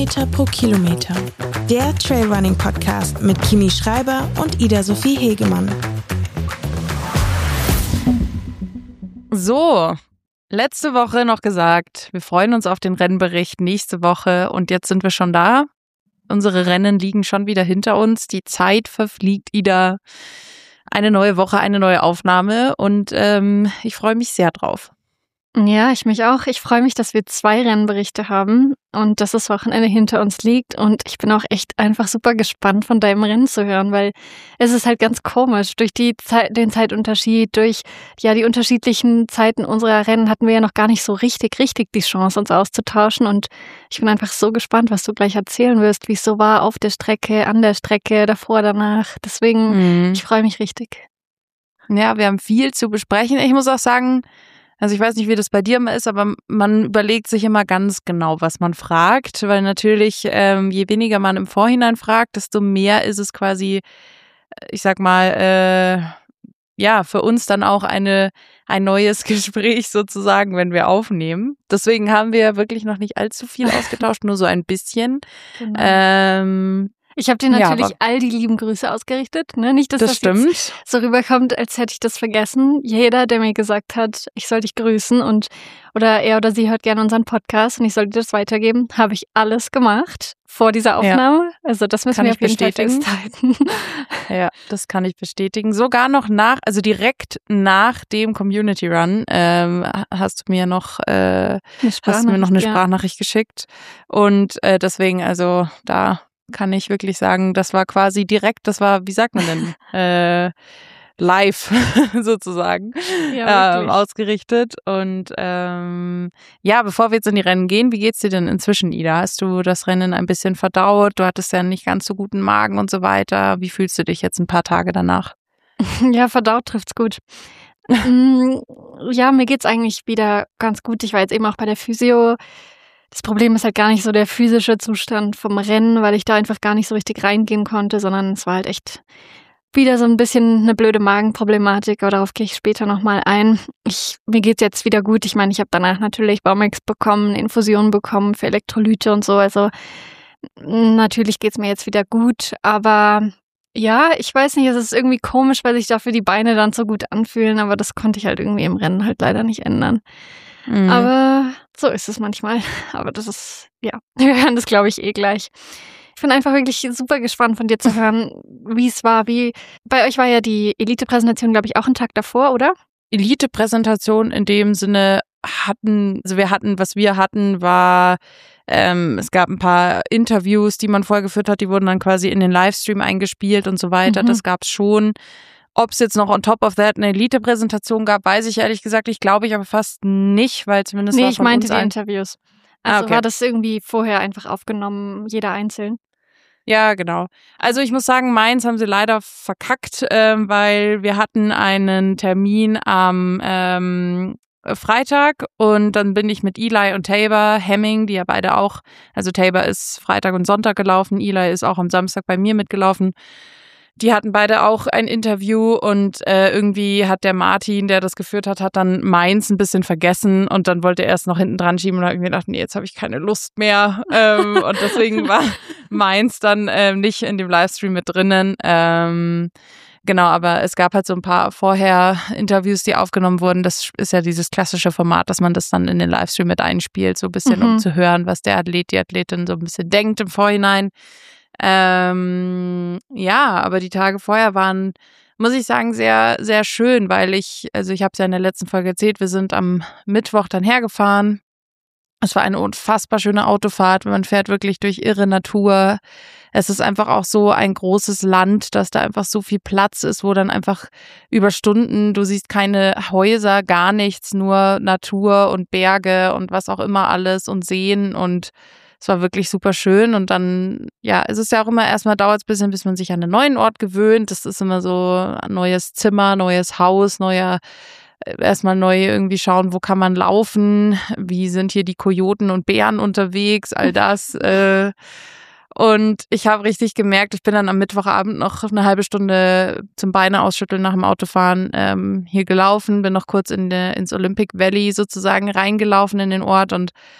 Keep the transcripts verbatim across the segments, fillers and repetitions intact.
Meter pro Kilometer. Der Trailrunning-Podcast mit Kimi Schreiber und Ida-Sophie Hegemann. So, letzte Woche noch gesagt, wir freuen uns auf den Rennbericht nächste Woche und jetzt sind wir schon da. Unsere Rennen liegen schon wieder hinter uns. Die Zeit verfliegt, Ida. Eine neue Woche, eine neue Aufnahme und ähm, ich freue mich sehr drauf. Ja, ich mich auch. Ich freue mich, dass wir zwei Rennberichte haben und dass das Wochenende hinter uns liegt. Und ich bin auch echt einfach super gespannt, von deinem Rennen zu hören, weil es ist halt ganz komisch. Durch die Zeit, den Zeitunterschied, durch ja die unterschiedlichen Zeiten unserer Rennen hatten wir ja noch gar nicht so richtig, richtig die Chance, uns auszutauschen. Und ich bin einfach so gespannt, was du gleich erzählen wirst, wie es so war auf der Strecke, an der Strecke, davor, danach. Deswegen, mhm. ich freue mich richtig. Ja, wir haben viel zu besprechen. Ich muss auch sagen, also ich weiß nicht, wie das bei dir immer ist, aber man überlegt sich immer ganz genau, was man fragt, weil natürlich, ähm, je weniger man im Vorhinein fragt, desto mehr ist es quasi, ich sag mal, äh, ja, für uns dann auch eine ein neues Gespräch sozusagen, wenn wir aufnehmen. Deswegen haben wir wirklich noch nicht allzu viel ausgetauscht, nur so ein bisschen. Genau. Ähm, Ich habe dir natürlich ja, all die lieben Grüße ausgerichtet. Ne? Nicht, dass das, das stimmt. Jetzt so rüberkommt, als hätte ich das vergessen. Jeder, der mir gesagt hat, ich soll dich grüßen und oder er oder sie hört gerne unseren Podcast und ich soll dir das weitergeben, habe ich alles gemacht vor dieser Aufnahme. Ja. Also das müssen kann wir auf jeden bestätigen. Fall festhalten. Ja, das kann ich bestätigen. Sogar noch nach, also direkt nach dem Community Run ähm, hast du mir noch äh, hast du mir noch eine ja. Sprachnachricht geschickt und äh, deswegen also da kann ich wirklich sagen, das war quasi direkt, das war, wie sagt man denn, äh, live sozusagen ja, ähm, ausgerichtet. Und ähm, ja, bevor wir jetzt in die Rennen gehen, wie geht's dir denn inzwischen, Ida? Hast du das Rennen ein bisschen verdaut? Du hattest ja nicht ganz so guten Magen und so weiter. Wie fühlst du dich jetzt ein paar Tage danach? Ja, verdaut trifft's gut. Ja, mir geht's eigentlich wieder ganz gut. Ich war jetzt eben auch bei der Physio. Das Problem ist halt gar nicht so der physische Zustand vom Rennen, weil ich da einfach gar nicht so richtig reingehen konnte, sondern es war halt echt wieder so ein bisschen eine blöde Magenproblematik, aber darauf gehe ich später nochmal ein. Ich, mir geht's jetzt wieder gut. Ich meine, ich habe danach natürlich Baumex bekommen, Infusionen bekommen für Elektrolyte und so. Also natürlich geht's mir jetzt wieder gut, aber ja, ich weiß nicht, es ist irgendwie komisch, weil sich dafür die Beine dann so gut anfühlen, aber das konnte ich halt irgendwie im Rennen halt leider nicht ändern. Mhm. Aber so ist es manchmal. Aber das ist, ja, wir hören das, glaube ich, eh gleich. Ich bin einfach wirklich super gespannt von dir zu hören, wie es war. Wie bei euch war ja die Elite-Präsentation, glaube ich, auch einen Tag davor, oder? Elite-Präsentation in dem Sinne hatten, also wir hatten, was wir hatten, war, ähm, es gab ein paar Interviews, die man vorher geführt hat, die wurden dann quasi in den Livestream eingespielt und so weiter. Mhm. Das gab es schon. Ob es jetzt noch on top of that eine Elite-Präsentation gab, weiß ich ehrlich gesagt, ich glaube ich aber fast nicht, weil zumindest nee, war ich von meinte uns die ein Interviews. Also ah, okay. war das irgendwie vorher einfach aufgenommen, jeder einzeln? Ja, genau. Also ich muss sagen, meins haben sie leider verkackt, ähm, weil wir hatten einen Termin am ähm, Freitag und dann bin ich mit Eli und Tabor Hemming, die ja beide auch, also Tabor ist Freitag und Sonntag gelaufen, Eli ist auch am Samstag bei mir mitgelaufen. Die hatten beide auch ein Interview und äh, irgendwie hat der Martin, der das geführt hat, hat dann meins ein bisschen vergessen und dann wollte er es noch hinten dran schieben und hat irgendwie gedacht, nee, jetzt habe ich keine Lust mehr. ähm, und deswegen war meins dann ähm, nicht in dem Livestream mit drinnen. Ähm, genau, aber es gab halt so ein paar vorher Interviews, die aufgenommen wurden. Das ist ja dieses klassische Format, dass man das dann in den Livestream mit einspielt, so ein bisschen, mhm. um zu hören, was der Athlet, die Athletin so ein bisschen denkt im Vorhinein. Ähm, ja, aber die Tage vorher waren, muss ich sagen, sehr, sehr schön, weil ich, also ich habe es ja in der letzten Folge erzählt, wir sind am Mittwoch dann hergefahren. Es war eine unfassbar schöne Autofahrt, man fährt wirklich durch irre Natur. Es ist einfach auch so ein großes Land, dass da einfach so viel Platz ist, wo dann einfach über Stunden, du siehst keine Häuser, gar nichts, nur Natur und Berge und was auch immer alles und Seen und es war wirklich super schön und dann, ja, es ist ja auch immer, erstmal dauert es ein bisschen, bis man sich an einen neuen Ort gewöhnt. Das ist immer so ein neues Zimmer, neues Haus, neuer, erstmal neu irgendwie schauen, wo kann man laufen, wie sind hier die Kojoten und Bären unterwegs, all das. äh, und ich habe richtig gemerkt, ich bin dann am Mittwochabend noch eine halbe Stunde zum Beine ausschütteln nach dem Autofahren ähm, hier gelaufen, bin noch kurz in der, ins Olympic Valley sozusagen reingelaufen in den Ort und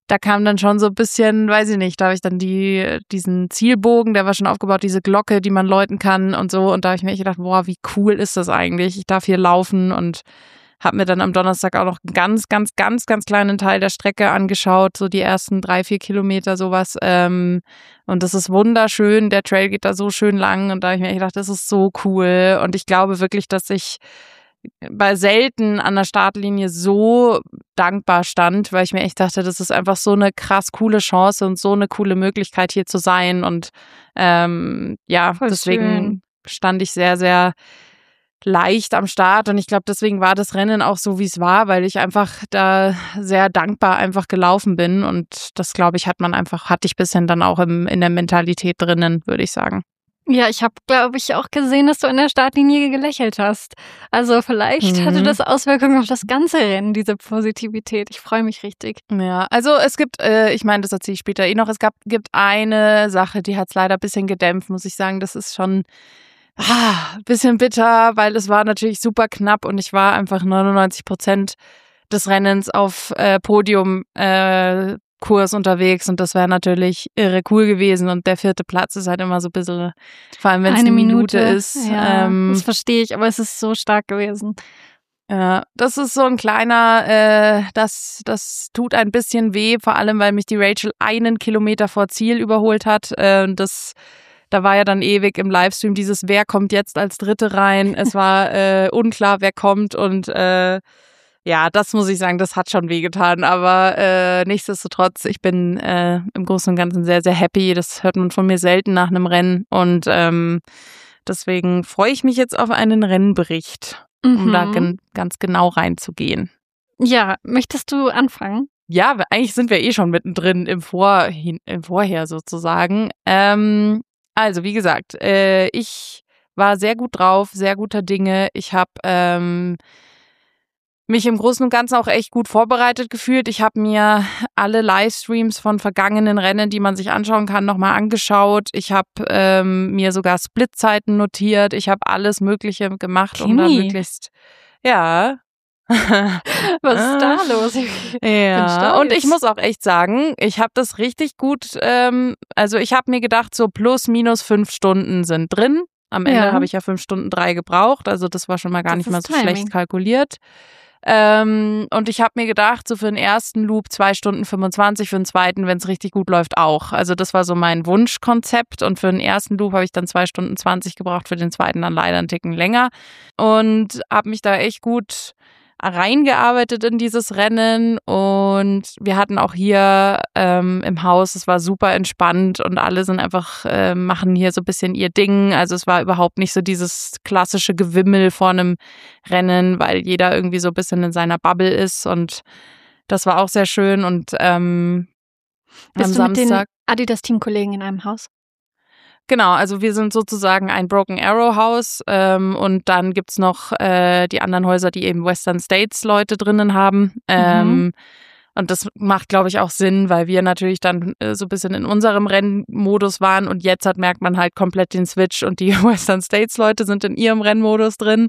da kam dann schon so ein bisschen, weiß ich nicht, da habe ich dann die diesen Zielbogen, der war schon aufgebaut, diese Glocke, die man läuten kann und so. Und da habe ich mir echt gedacht, boah, wie cool ist das eigentlich? Ich darf hier laufen und habe mir dann am Donnerstag auch noch einen ganz, ganz, ganz, ganz kleinen Teil der Strecke angeschaut, so die ersten drei, vier Kilometer sowas. Ähm, und das ist wunderschön, der Trail geht da so schön lang und da habe ich mir echt gedacht, das ist so cool. Und ich glaube wirklich, dass ich bei selten an der Startlinie so dankbar stand, weil ich mir echt dachte, das ist einfach so eine krass coole Chance und so eine coole Möglichkeit hier zu sein. Und ähm, ja, Voll deswegen schön. stand ich sehr, sehr leicht am Start und ich glaube, deswegen war das Rennen auch so, wie es war, weil ich einfach da sehr dankbar einfach gelaufen bin und das, glaube ich, hat man einfach, hatte ich bisschen dann auch im, in der Mentalität drinnen, würde ich sagen. Ja, ich habe, glaube ich, auch gesehen, dass du an der Startlinie gelächelt hast. Also vielleicht Mhm. hatte das Auswirkungen auf das ganze Rennen, diese Positivität. Ich freue mich richtig. Ja, also es gibt, äh, ich meine, das erzähle ich später eh noch, es gab, gibt eine Sache, die hat es leider ein bisschen gedämpft, muss ich sagen, das ist schon Ah, bisschen bitter, weil es war natürlich super knapp und ich war einfach neunundneunzig Prozent des Rennens auf äh, Podiumkurs äh, Kurs unterwegs und das wäre natürlich irre cool gewesen und der vierte Platz ist halt immer so ein bisschen, vor allem wenn es eine, eine Minute, Minute ist. Ja, ähm, das verstehe ich, aber es ist so stark gewesen. Ja, das ist so ein kleiner, äh, das, das tut ein bisschen weh, vor allem, weil mich die Rachel einen Kilometer vor Ziel überholt hat äh, und das Da war ja dann ewig im Livestream dieses, wer kommt jetzt als Dritte rein? Es war äh, unklar, wer kommt und äh, ja, das muss ich sagen, das hat schon wehgetan. Aber äh, nichtsdestotrotz, ich bin äh, im Großen und Ganzen sehr, sehr happy. Das hört man von mir selten nach einem Rennen und ähm, deswegen freue ich mich jetzt auf einen Rennbericht, um Mhm. da gen- ganz genau reinzugehen. Ja, möchtest du anfangen? Ja, eigentlich sind wir eh schon mittendrin im, Vorhin, im Vorher sozusagen. Ähm, also, wie gesagt, äh, ich war sehr gut drauf, sehr guter Dinge. Ich habe ähm, mich im Großen und Ganzen auch echt gut vorbereitet gefühlt. Ich habe mir alle Livestreams von vergangenen Rennen, die man sich anschauen kann, nochmal angeschaut. Ich habe ähm, mir sogar Splitzeiten notiert. Ich habe alles Mögliche gemacht, um da Kimi. möglichst, ja. Was ist da los? Ich bin Ja, stolz. und ich muss auch echt sagen, ich habe das richtig gut, ähm, also ich habe mir gedacht, so plus minus fünf Stunden sind drin. Am Ende Ja. habe ich ja fünf Stunden drei gebraucht, also das war schon mal gar Das nicht mal ist so Timing. schlecht kalkuliert. Ähm, und ich habe mir gedacht, so für den ersten Loop zwei Stunden fünfundzwanzig, für den zweiten, wenn es richtig gut läuft, auch. Also das war so mein Wunschkonzept und für den ersten Loop habe ich dann zwei Stunden zwanzig gebraucht, für den zweiten dann leider einen Ticken länger und habe mich da echt gut reingearbeitet in dieses Rennen und wir hatten auch hier ähm, im Haus, es war super entspannt und alle sind einfach, äh, machen hier so ein bisschen ihr Ding, also es war überhaupt nicht so dieses klassische Gewimmel vor einem Rennen, weil jeder irgendwie so ein bisschen in seiner Bubble ist und das war auch sehr schön und ähm, Bist am du mit den Samstag Adidas-Teamkollegen in einem Haus? Genau, also wir sind sozusagen ein Broken Arrow Haus ähm, und dann gibt's noch äh, die anderen Häuser, die eben Western States Leute drinnen haben. Ähm, und das macht, glaube ich, auch Sinn, weil wir natürlich dann äh, so ein bisschen in unserem Rennmodus waren und jetzt hat, merkt man halt komplett den Switch und die Western States Leute sind in ihrem Rennmodus drin.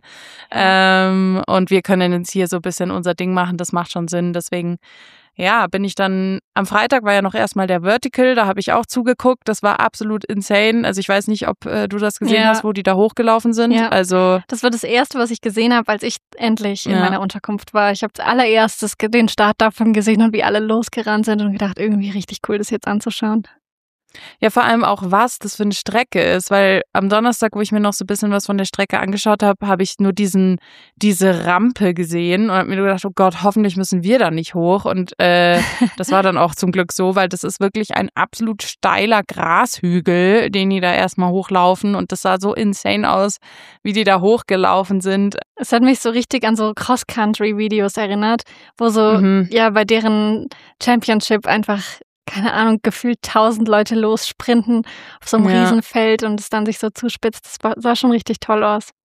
Ähm, und wir können jetzt hier so ein bisschen unser Ding machen, das macht schon Sinn. Deswegen ja, bin ich dann, am Freitag war ja noch erstmal der Vertical, da habe ich auch zugeguckt, das war absolut insane. Also ich weiß nicht, ob äh, du das gesehen Ja. hast, wo die da hochgelaufen sind. Ja. Also Das war das Erste, was ich gesehen habe, als ich endlich in Ja. meiner Unterkunft war. Ich habe als allererstes ge- den Start davon gesehen und wie alle losgerannt sind und gedacht, irgendwie richtig cool, das jetzt anzuschauen. ja, vor allem auch, was das für eine Strecke ist, weil am Donnerstag, wo ich mir noch so ein bisschen was von der Strecke angeschaut habe, habe ich nur diesen diese Rampe gesehen und habe mir gedacht, oh Gott, hoffentlich müssen wir da nicht hoch und äh, das war dann auch zum Glück so, weil das ist wirklich ein absolut steiler Grashügel, den die da erstmal hochlaufen und das sah so insane aus, wie die da hochgelaufen sind. Es hat mich so richtig an so Cross-Country-Videos erinnert, wo so, Mhm. ja, bei deren Championship einfach, keine Ahnung, gefühlt tausend Leute lossprinten auf so einem Ja. Riesenfeld und es dann sich so zuspitzt. Das war- sah schon richtig toll aus.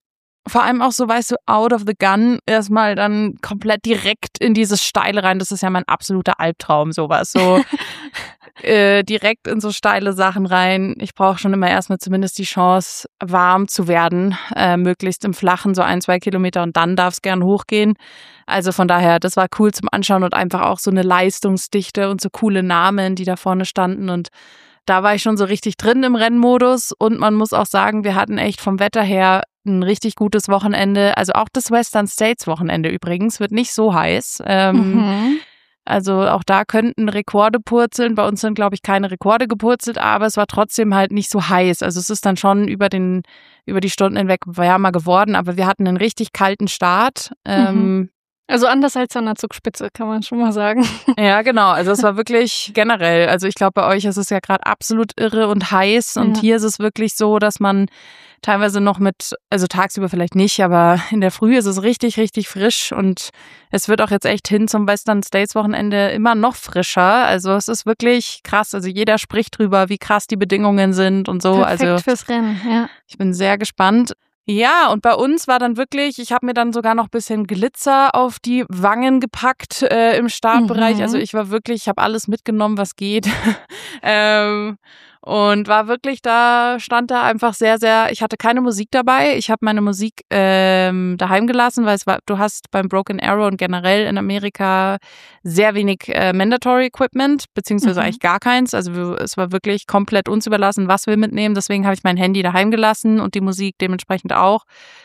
vor allem auch so, weißt du, out of the gun, erstmal dann komplett direkt in dieses Steile rein. Das ist ja mein absoluter Albtraum, sowas. So äh, direkt in so steile Sachen rein. Ich brauche schon immer erstmal zumindest die Chance, warm zu werden, äh, möglichst im Flachen, so ein, zwei Kilometer und dann darf es gern hochgehen. Also von daher, das war cool zum Anschauen und einfach auch so eine Leistungsdichte und so coole Namen, die da vorne standen, und da war ich schon so richtig drin im Rennmodus, und man muss auch sagen, wir hatten echt vom Wetter her ein richtig gutes Wochenende. Also auch das Western States Wochenende übrigens wird nicht so heiß. Ähm, Mhm. Also auch da könnten Rekorde purzeln. Bei uns sind, glaube ich, keine Rekorde gepurzelt, aber es war trotzdem halt nicht so heiß. Also es ist dann schon über den über die Stunden hinweg wärmer geworden, aber wir hatten einen richtig kalten Start. Ähm, Also anders als an der Zugspitze, kann man schon mal sagen. Ja, genau. Also es war wirklich generell. Also ich glaube, bei euch ist es ja gerade absolut irre und heiß. Und Ja. hier ist es wirklich so, dass man teilweise noch mit, also tagsüber vielleicht nicht, aber in der Früh ist es richtig, richtig frisch. Und es wird auch jetzt echt hin zum Western States Wochenende immer noch frischer. Also es ist wirklich krass. Also jeder spricht drüber, wie krass die Bedingungen sind und so. Perfekt Also fürs Rennen, ja. ich bin sehr gespannt. Ja, und bei uns war dann wirklich, ich habe mir dann sogar noch ein bisschen Glitzer auf die Wangen gepackt äh, im Startbereich. Mhm. Also ich war wirklich, ich habe alles mitgenommen, was geht. ähm, und war wirklich da, stand da einfach sehr, sehr, ich hatte keine Musik dabei. Ich habe meine Musik ähm, daheim gelassen, weil es war, du hast beim Broken Arrow und generell in Amerika sehr wenig äh, Mandatory Equipment, beziehungsweise Mhm. eigentlich gar keins. Also wir, es war wirklich komplett uns überlassen, was wir mitnehmen. Deswegen habe ich mein Handy daheim gelassen und die Musik dementsprechend auch.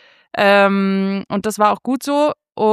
Ähm, und das war auch gut so.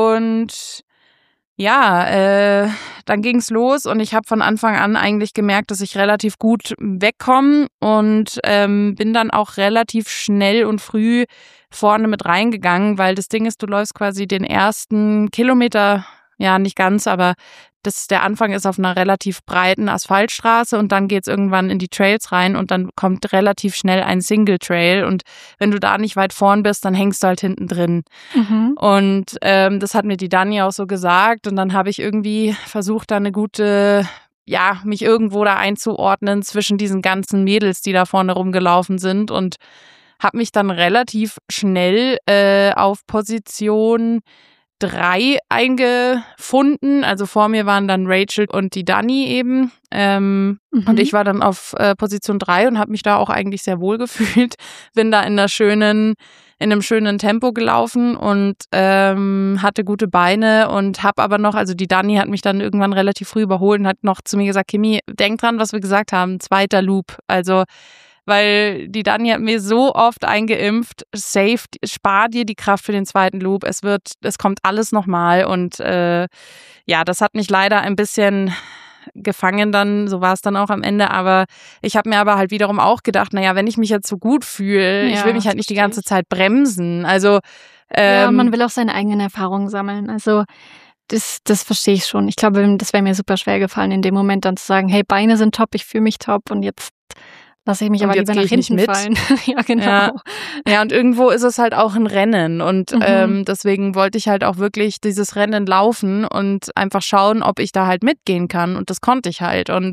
Und ja, äh, dann ging's los und ich habe von Anfang an eigentlich gemerkt, dass ich relativ gut wegkomme, und ähm, bin dann auch relativ schnell und früh vorne mit reingegangen, weil das Ding ist, du läufst quasi den ersten Kilometer, ja nicht ganz, aber das, der Anfang ist auf einer relativ breiten Asphaltstraße und dann geht's irgendwann in die Trails rein und dann kommt relativ schnell ein Single Trail, und wenn du da nicht weit vorn bist, dann hängst du halt hinten drin. Mhm. Und ähm, das hat mir die Dani auch so gesagt, und dann habe ich irgendwie versucht, da eine gute, ja, mich irgendwo da einzuordnen zwischen diesen ganzen Mädels, die da vorne rumgelaufen sind, und habe mich dann relativ schnell äh, auf Position drei eingefunden. Also vor mir waren dann Rachel und die Dani eben. Ähm, Mhm. Und ich war dann auf äh, Position drei und habe mich da auch eigentlich sehr wohl gefühlt. Bin da in einer schönen, in einem schönen Tempo gelaufen und ähm, hatte gute Beine und habe aber noch, also die Dani hat mich dann irgendwann relativ früh überholt und hat noch zu mir gesagt, Kimi, denk dran, was wir gesagt haben, zweiter Loop. Also weil die Dani hat mir so oft eingeimpft, safe, spar dir die Kraft für den zweiten Loop, es wird, es kommt alles nochmal, und äh, ja, das hat mich leider ein bisschen gefangen dann, so war es dann auch am Ende, aber ich habe mir aber halt wiederum auch gedacht, naja, wenn ich mich jetzt so gut fühle, Ja, ich will mich halt das nicht die verstehe ganze ich. Zeit bremsen, also ähm, Ja, man will auch seine eigenen Erfahrungen sammeln. Also das, das verstehe ich schon. Ich glaube, das wäre mir super schwer gefallen, in dem Moment dann zu sagen, hey, Beine sind top, ich fühle mich top und jetzt lasse ich mich Und aber jetzt lieber gehe nach ich nicht hinten mit. fallen. Ja, genau. Ja. Ja, und irgendwo ist es halt auch ein Rennen, und Mhm. ähm, deswegen wollte ich halt auch wirklich dieses Rennen laufen und einfach schauen, ob ich da halt mitgehen kann, und das konnte ich halt, und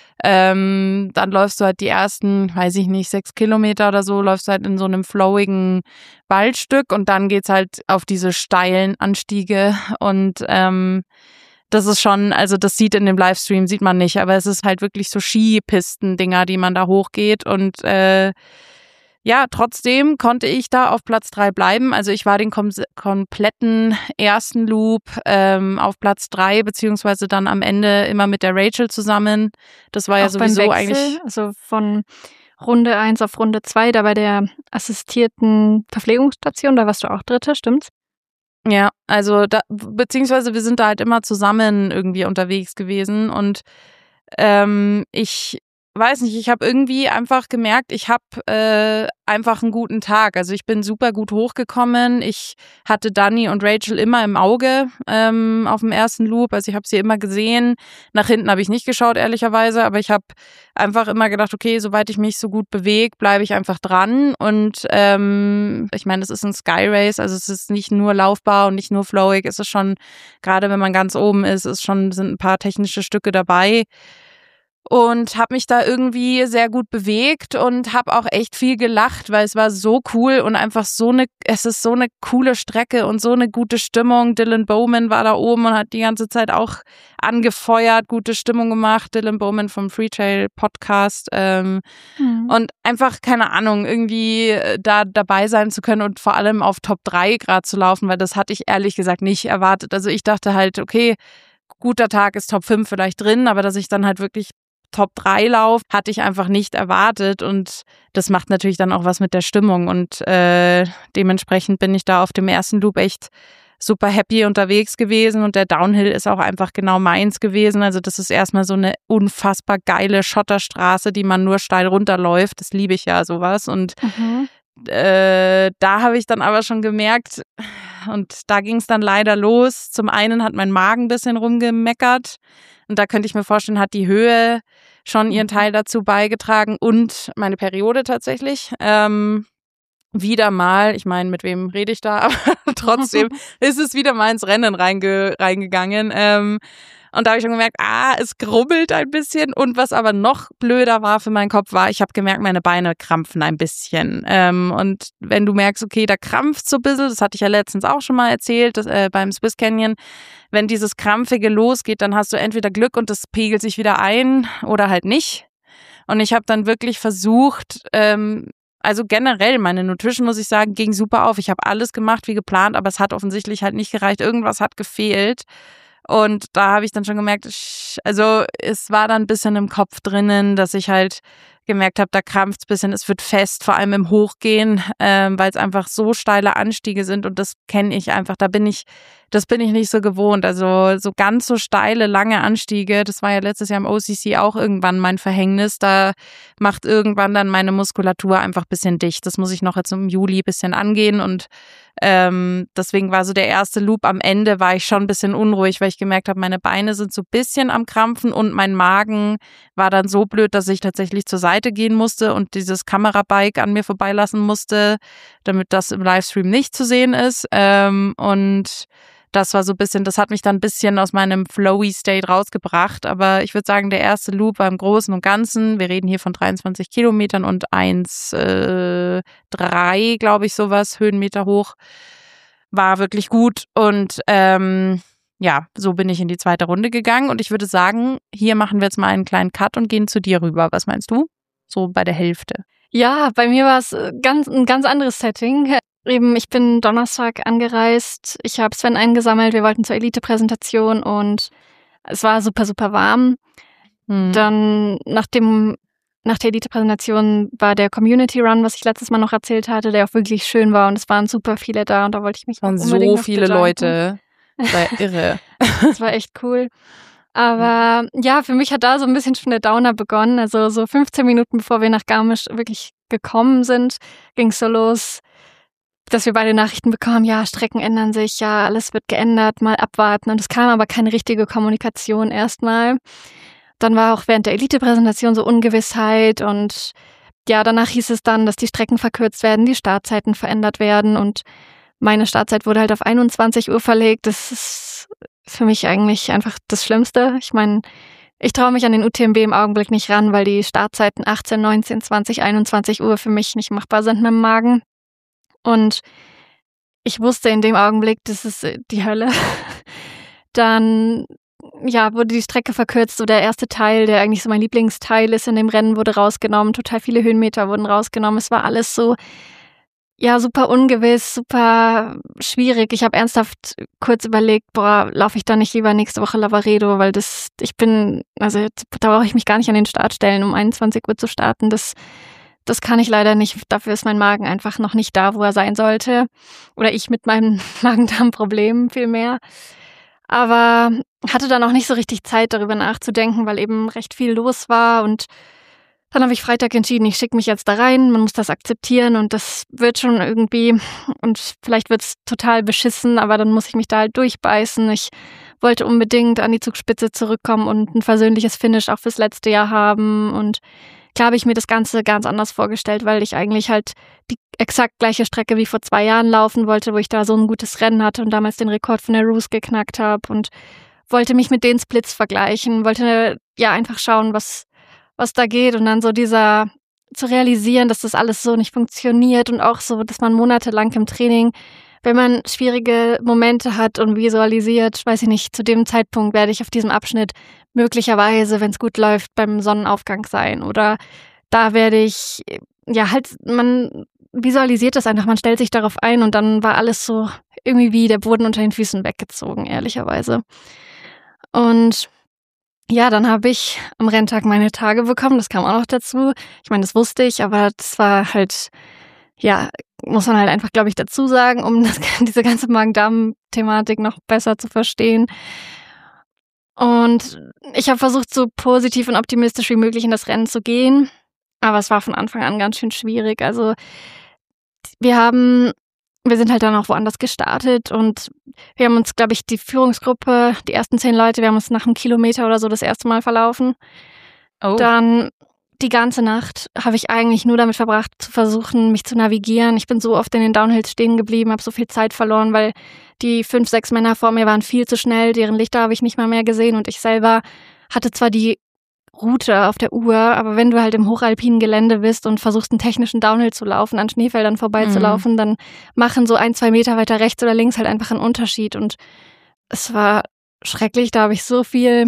ähm, dann läufst du halt die ersten, weiß ich nicht, sechs Kilometer oder so, läufst du halt in so einem flowigen Waldstück, und dann geht's halt auf diese steilen Anstiege, und ähm, das ist schon, also das sieht in dem Livestream, sieht man nicht, aber es ist halt wirklich so Skipisten-Dinger, die man da hochgeht, und äh, ja, trotzdem konnte ich da auf Platz drei bleiben. Also ich war den kom- kompletten ersten Loop ähm, auf Platz drei, beziehungsweise dann am Ende immer mit der Rachel zusammen. Das war ja Auch beim sowieso Wechsel, eigentlich. also von Runde eins auf Runde zwei, da bei der assistierten Verpflegungsstation, da warst du auch Dritte, stimmt's? Ja, also da, beziehungsweise wir sind da halt immer zusammen irgendwie unterwegs gewesen, und ähm, ich weiß nicht, ich habe irgendwie einfach gemerkt, ich habe äh, einfach einen guten Tag. Also ich bin super gut hochgekommen. Ich hatte Dani und Rachel immer im Auge ähm, auf dem ersten Loop. Also ich habe sie immer gesehen. Nach hinten habe ich nicht geschaut, ehrlicherweise, aber ich habe einfach immer gedacht, okay, soweit ich mich so gut bewege, bleibe ich einfach dran. Und ähm, ich meine, es ist ein Sky Race, also es ist nicht nur laufbar und nicht nur flowig. Es ist schon, gerade wenn man ganz oben ist, ist schon, sind ein paar technische Stücke dabei. und habe mich da irgendwie sehr gut bewegt und habe auch echt viel gelacht, weil es war so cool und einfach so eine, es ist so eine coole Strecke und so eine gute Stimmung. Dylan Bowman war da oben und hat die ganze Zeit auch angefeuert, gute Stimmung gemacht. Dylan Bowman vom Free Trail Podcast ähm, mhm. und einfach, keine Ahnung, irgendwie da dabei sein zu können und vor allem auf Top drei gerade zu laufen, weil das hatte ich ehrlich gesagt nicht erwartet. Also ich dachte halt, okay, guter Tag ist Top fünf vielleicht drin, aber dass ich dann halt wirklich Top drei Lauf, hatte ich einfach nicht erwartet und das macht natürlich dann auch was mit der Stimmung und äh, dementsprechend bin ich da auf dem ersten Loop echt super happy unterwegs gewesen und der Downhill ist auch einfach genau meins gewesen. Also das ist erstmal so eine unfassbar geile Schotterstraße, die man nur steil runterläuft. Das liebe ich ja, sowas und mhm. äh, da habe ich dann aber schon gemerkt und da ging es dann leider los. Zum einen hat mein Magen ein bisschen rumgemeckert. Und da könnte ich mir vorstellen, hat die Höhe schon ihren Teil dazu beigetragen und meine Periode tatsächlich. Ähm, wieder mal, ich meine, mit wem rede ich da? Aber trotzdem ist es wieder mal ins Rennen reinge, reingegangen. Ähm, und da habe ich schon gemerkt, ah, es grubbelt ein bisschen. Und was aber noch blöder war für meinen Kopf, war, ich habe gemerkt, meine Beine krampfen ein bisschen. Ähm, und wenn du merkst, okay, da krampft so ein bisschen, das hatte ich ja letztens auch schon mal erzählt, das, äh, beim Swiss Canyon, wenn dieses Krampfige losgeht, dann hast du entweder Glück und das pegelt sich wieder ein oder halt nicht. Und ich habe dann wirklich versucht, ähm, also generell meine Nutrition, muss ich sagen, ging super auf. Ich habe alles gemacht wie geplant, aber es hat offensichtlich halt nicht gereicht. Irgendwas hat gefehlt. Und da habe ich dann schon gemerkt, also es war dann ein bisschen im Kopf drinnen, dass ich halt gemerkt habe, da krampft es ein bisschen, es wird fest, vor allem im Hochgehen, ähm, weil es einfach so steile Anstiege sind und das kenne ich einfach, da bin ich, das bin ich nicht so gewohnt, also so ganz so steile, lange Anstiege, das war ja letztes Jahr im O C C auch irgendwann mein Verhängnis, da macht irgendwann dann meine Muskulatur einfach ein bisschen dicht, das muss ich noch jetzt im Juli ein bisschen angehen und ähm, deswegen war so der erste Loop am Ende, war ich schon ein bisschen unruhig, weil ich gemerkt habe, meine Beine sind so ein bisschen am Krampfen und mein Magen war dann so blöd, dass ich tatsächlich zur Seite gehen musste und dieses Kamerabike an mir vorbeilassen musste, damit das im Livestream nicht zu sehen ist. Ähm, und das war so ein bisschen, das hat mich dann ein bisschen aus meinem flowy State rausgebracht. Aber ich würde sagen, der erste Loop war im Großen und Ganzen, wir reden hier von dreiundzwanzig Kilometern und eins Komma drei, glaube ich, sowas, Höhenmeter hoch, war wirklich gut. Und ähm, ja, so bin ich in die zweite Runde gegangen. Und ich würde sagen, hier machen wir jetzt mal einen kleinen Cut und gehen zu dir rüber. Was meinst du? So bei der Hälfte. Ja, bei mir war es ganz, ein ganz anderes Setting. Eben, ich bin Donnerstag angereist. Ich habe Sven eingesammelt. Wir wollten zur Elite-Präsentation und es war super, super warm. Hm. Dann nach dem, nach der Elite-Präsentation war der Community Run, was ich letztes Mal noch erzählt hatte, der auch wirklich schön war und es waren super viele da und da wollte ich mich waren unbedingt so viele bedanken. Leute. Das war irre. Das war echt cool. Aber ja, für mich hat da so ein bisschen schon der Downer begonnen. Also so fünfzehn Minuten bevor wir nach Garmisch wirklich gekommen sind, ging es so los, dass wir beide Nachrichten bekamen, ja, Strecken ändern sich, ja, alles wird geändert, mal abwarten. Und es kam aber keine richtige Kommunikation erstmal. Dann war auch während der Elite-Präsentation so Ungewissheit und ja, danach hieß es dann, dass die Strecken verkürzt werden, die Startzeiten verändert werden und meine Startzeit wurde halt auf einundzwanzig Uhr verlegt. Das ist für mich eigentlich einfach das Schlimmste. Ich meine, ich traue mich an den U T M B im Augenblick nicht ran, weil die Startzeiten achtzehn, neunzehn, zwanzig, einundzwanzig Uhr für mich nicht machbar sind mit dem Magen. Und ich wusste in dem Augenblick, das ist die Hölle. Dann ja, wurde die Strecke verkürzt. So der erste Teil, der eigentlich so mein Lieblingsteil ist in dem Rennen, wurde rausgenommen. Total viele Höhenmeter wurden rausgenommen. Es war alles so, ja, super ungewiss, super schwierig. Ich habe ernsthaft kurz überlegt, boah, laufe ich da nicht lieber nächste Woche Lavaredo, weil das, ich bin, also da brauche ich mich gar nicht an den Start stellen, um einundzwanzig Uhr zu starten. Das, das kann ich leider nicht. Dafür ist mein Magen einfach noch nicht da, wo er sein sollte. Oder ich mit meinem Magen-Darm-Problem vielmehr. Aber hatte dann auch nicht so richtig Zeit, darüber nachzudenken, weil eben recht viel los war und dann habe ich Freitag entschieden, ich schicke mich jetzt da rein, man muss das akzeptieren und das wird schon irgendwie, und vielleicht wird es total beschissen, aber dann muss ich mich da halt durchbeißen. Ich wollte unbedingt an die Zugspitze zurückkommen und ein versöhnliches Finish auch fürs letzte Jahr haben und klar habe ich mir das Ganze ganz anders vorgestellt, weil ich eigentlich halt die exakt gleiche Strecke wie vor zwei Jahren laufen wollte, wo ich da so ein gutes Rennen hatte und damals den Rekord von der Roos geknackt habe und wollte mich mit den Splits vergleichen, wollte ja einfach schauen, was was da geht. Und dann so dieser, zu realisieren, dass das alles so nicht funktioniert und auch so, dass man monatelang im Training, wenn man schwierige Momente hat und visualisiert, weiß ich nicht, zu dem Zeitpunkt werde ich auf diesem Abschnitt möglicherweise, wenn es gut läuft, beim Sonnenaufgang sein. Oder da werde ich, ja halt, man visualisiert das einfach, man stellt sich darauf ein und dann war alles so irgendwie wie der Boden unter den Füßen weggezogen, ehrlicherweise. Und ja, dann habe ich am Renntag meine Tage bekommen, das kam auch noch dazu. Ich meine, das wusste ich, aber das war halt, ja, muss man halt einfach, glaube ich, dazu sagen, um das, diese ganze Magen-Darm-Thematik noch besser zu verstehen. Und ich habe versucht, so positiv und optimistisch wie möglich in das Rennen zu gehen, aber es war von Anfang an ganz schön schwierig. Also wir haben, wir sind halt dann auch woanders gestartet und wir haben uns, glaube ich, die Führungsgruppe, die ersten zehn Leute, wir haben uns nach einem Kilometer oder so das erste Mal verlaufen. Oh. Dann die ganze Nacht habe ich eigentlich nur damit verbracht, zu versuchen, mich zu navigieren. Ich bin so oft in den Downhills stehen geblieben, habe so viel Zeit verloren, weil die fünf, sechs Männer vor mir waren viel zu schnell, deren Lichter habe ich nicht mal mehr gesehen und ich selber hatte zwar die Route auf der Uhr, aber wenn du halt im hochalpinen Gelände bist und versuchst, einen technischen Downhill zu laufen, an Schneefeldern vorbeizulaufen, mhm. dann machen so ein, zwei Meter weiter rechts oder links halt einfach einen Unterschied und es war schrecklich, da habe ich so viel,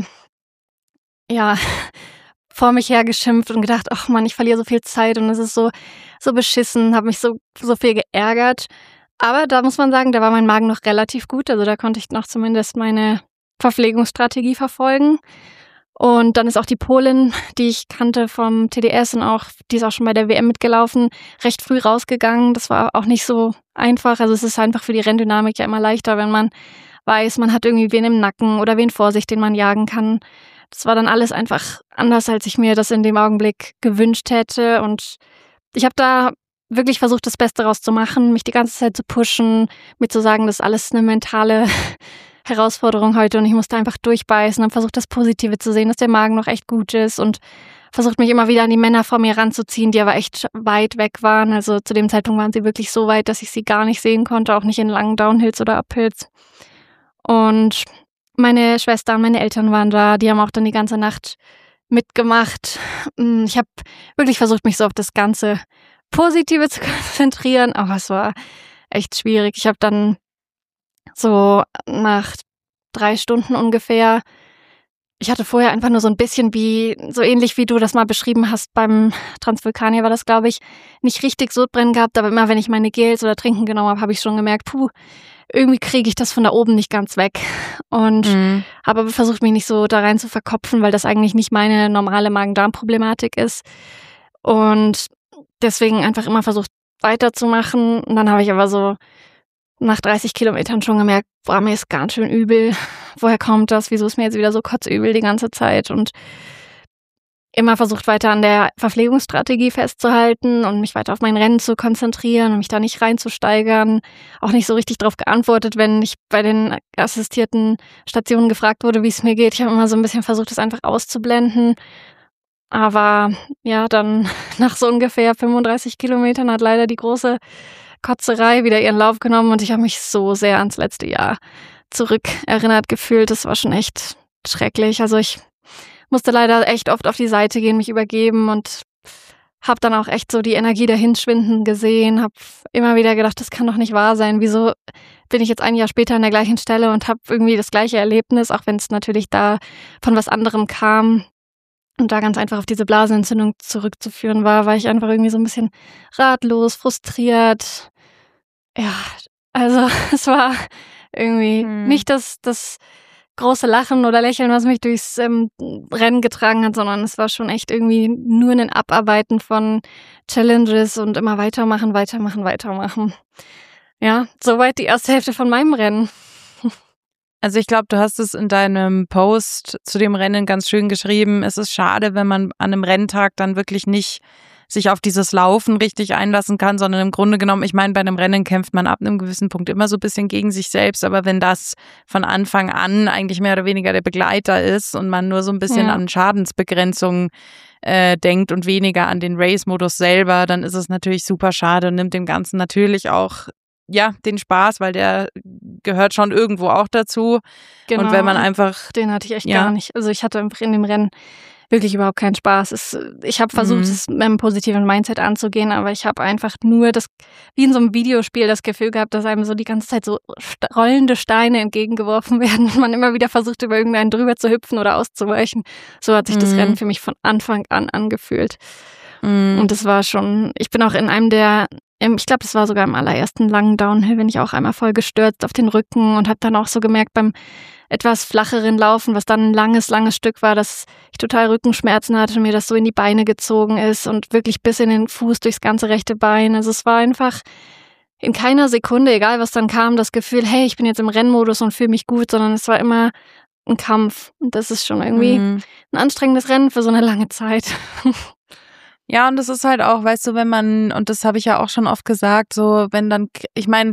ja, vor mich hergeschimpft und gedacht, ach Mann, ich verliere so viel Zeit und es ist so, so beschissen, habe mich so, so viel geärgert. Aber da muss man sagen, da war mein Magen noch relativ gut, also da konnte ich noch zumindest meine Verpflegungsstrategie verfolgen. Und dann ist auch die Polin, die ich kannte vom T D S und auch, die ist auch schon bei der W M mitgelaufen, recht früh rausgegangen. Das war auch nicht so einfach. Also es ist einfach für die Renndynamik ja immer leichter, wenn man weiß, man hat irgendwie wen im Nacken oder wen vor sich, den man jagen kann. Das war dann alles einfach anders, als ich mir das in dem Augenblick gewünscht hätte. Und ich habe da wirklich versucht, das Beste rauszumachen, mich die ganze Zeit zu pushen, mir zu sagen, das ist alles eine mentale Herausforderung heute und ich musste einfach durchbeißen und versucht, das Positive zu sehen, dass der Magen noch echt gut ist und versucht, mich immer wieder an die Männer vor mir ranzuziehen, die aber echt weit weg waren. Also zu dem Zeitpunkt waren sie wirklich so weit, dass ich sie gar nicht sehen konnte, auch nicht in langen Downhills oder Uphills. Und meine Schwester und meine Eltern waren da, die haben auch dann die ganze Nacht mitgemacht. Ich habe wirklich versucht, mich so auf das ganze Positive zu konzentrieren, aber es war echt schwierig. Ich habe dann so nach drei Stunden ungefähr, ich hatte vorher einfach nur so ein bisschen wie, so ähnlich wie du das mal beschrieben hast, beim Transvulkanier war das, glaube ich, nicht richtig Sodbrennen gehabt, aber immer wenn ich meine Gels oder Trinken genommen habe, habe ich schon gemerkt, puh, irgendwie kriege ich das von da oben nicht ganz weg und mhm. habe aber versucht, mich nicht so da rein zu verkopfen, weil das eigentlich nicht meine normale Magen-Darm-Problematik ist und deswegen einfach immer versucht weiterzumachen und dann habe ich aber so nach dreißig Kilometern schon gemerkt, boah, mir ist ganz schön übel. Woher kommt das? Wieso ist mir jetzt wieder so kotzübel die ganze Zeit? Und immer versucht, weiter an der Verpflegungsstrategie festzuhalten und mich weiter auf mein Rennen zu konzentrieren und mich da nicht reinzusteigern. Auch nicht so richtig darauf geantwortet, wenn ich bei den assistierten Stationen gefragt wurde, wie es mir geht. Ich habe immer so ein bisschen versucht, das einfach auszublenden. Aber ja, dann nach so ungefähr fünfunddreißig Kilometern hat leider die große Kotzerei wieder ihren Lauf genommen und ich habe mich so sehr ans letzte Jahr zurückerinnert gefühlt. Das war schon echt schrecklich. Also ich musste leider echt oft auf die Seite gehen, mich übergeben und habe dann auch echt so die Energie dahinschwinden gesehen, habe immer wieder gedacht, das kann doch nicht wahr sein. Wieso bin ich jetzt ein Jahr später an der gleichen Stelle und habe irgendwie das gleiche Erlebnis, auch wenn es natürlich da von was anderem kam. Und da ganz einfach auf diese Blasenentzündung zurückzuführen war, war ich einfach irgendwie so ein bisschen ratlos, frustriert. Ja, also es war irgendwie hm. nicht das, das große Lachen oder Lächeln, was mich durchs ähm, Rennen getragen hat, sondern es war schon echt irgendwie nur ein Abarbeiten von Challenges und immer weitermachen, weitermachen, weitermachen. Ja, soweit die erste Hälfte von meinem Rennen. Also ich glaube, du hast es in deinem Post zu dem Rennen ganz schön geschrieben. Es ist schade, wenn man an einem Renntag dann wirklich nicht sich auf dieses Laufen richtig einlassen kann, sondern im Grunde genommen, ich meine, bei einem Rennen kämpft man ab einem gewissen Punkt immer so ein bisschen gegen sich selbst, aber wenn das von Anfang an eigentlich mehr oder weniger der Begleiter ist und man nur so ein bisschen ja. an Schadensbegrenzung äh, denkt und weniger an den Race-Modus selber, dann ist es natürlich super schade und nimmt dem Ganzen natürlich auch ja, den Spaß, weil der gehört schon irgendwo auch dazu. Genau. Und wenn man einfach... Den hatte ich echt ja. gar nicht. Also ich hatte in dem Rennen wirklich überhaupt keinen Spaß. Es, ich habe versucht, mhm. es mit einem positiven Mindset anzugehen, aber ich habe einfach nur das, wie in so einem Videospiel, das Gefühl gehabt, dass einem so die ganze Zeit so rollende Steine entgegengeworfen werden und man immer wieder versucht, über irgendeinen drüber zu hüpfen oder auszuweichen. So hat sich mhm. das Rennen für mich von Anfang an angefühlt. Mhm. Und das war schon, ich bin auch in einem der Ich glaube, das war sogar im allerersten langen Downhill, bin ich auch einmal voll gestürzt auf den Rücken und habe dann auch so gemerkt beim etwas flacheren Laufen, was dann ein langes, langes Stück war, dass ich total Rückenschmerzen hatte und mir das so in die Beine gezogen ist und wirklich bis in den Fuß durchs ganze rechte Bein. Also es war einfach in keiner Sekunde, egal was dann kam, das Gefühl, hey, ich bin jetzt im Rennmodus und fühle mich gut, sondern es war immer ein Kampf. Und das ist schon irgendwie mhm. ein anstrengendes Rennen für so eine lange Zeit. Ja, und das ist halt auch, weißt du, wenn man, und das habe ich ja auch schon oft gesagt, so, wenn dann, ich meine,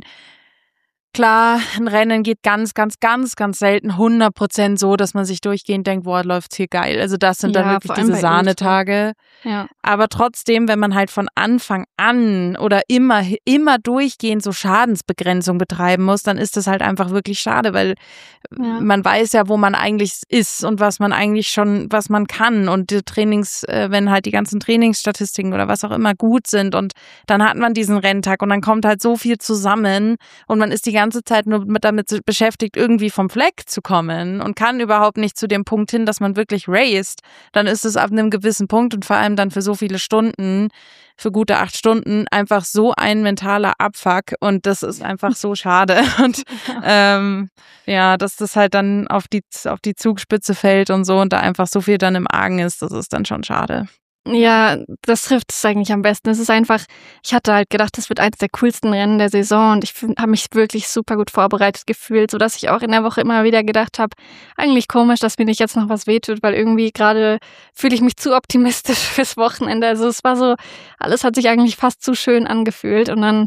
klar, ein Rennen geht ganz, ganz, ganz, ganz selten hundert Prozent so, dass man sich durchgehend denkt, boah, läuft's hier geil. Also das sind ja, dann wirklich diese Sahnetage. Ja. Aber trotzdem, wenn man halt von Anfang an oder immer, immer durchgehend so Schadensbegrenzung betreiben muss, dann ist das halt einfach wirklich schade, weil ja. man weiß ja, wo man eigentlich ist und was man eigentlich schon, was man kann und die Trainings, wenn halt die ganzen Trainingsstatistiken oder was auch immer gut sind und dann hat man diesen Renntag und dann kommt halt so viel zusammen und man ist die ganze Zeit nur mit damit beschäftigt, irgendwie vom Fleck zu kommen und kann überhaupt nicht zu dem Punkt hin, dass man wirklich raced, dann ist es ab einem gewissen Punkt und vor allem dann für so viele Stunden, für gute acht Stunden, einfach so ein mentaler Abfuck und das ist einfach so schade und ähm, ja, dass das halt dann auf die, auf die Zugspitze fällt und so und da einfach so viel dann im Argen ist, das ist dann schon schade. Ja, das trifft es eigentlich am besten. Es ist einfach, ich hatte halt gedacht, das wird eins der coolsten Rennen der Saison und ich habe mich wirklich super gut vorbereitet gefühlt, sodass ich auch in der Woche immer wieder gedacht habe, eigentlich komisch, dass mir nicht jetzt noch was wehtut, weil irgendwie gerade fühle ich mich zu optimistisch fürs Wochenende. Also es war so, alles hat sich eigentlich fast zu schön angefühlt und dann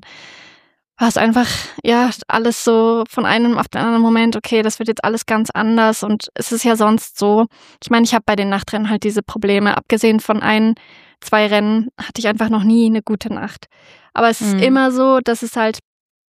war es einfach, ja, alles so von einem auf den anderen Moment, okay, das wird jetzt alles ganz anders und es ist ja sonst so, ich meine, ich habe bei den Nachtrennen halt diese Probleme, abgesehen von ein, zwei Rennen hatte ich einfach noch nie eine gute Nacht. Aber es mhm. ist immer so, dass es halt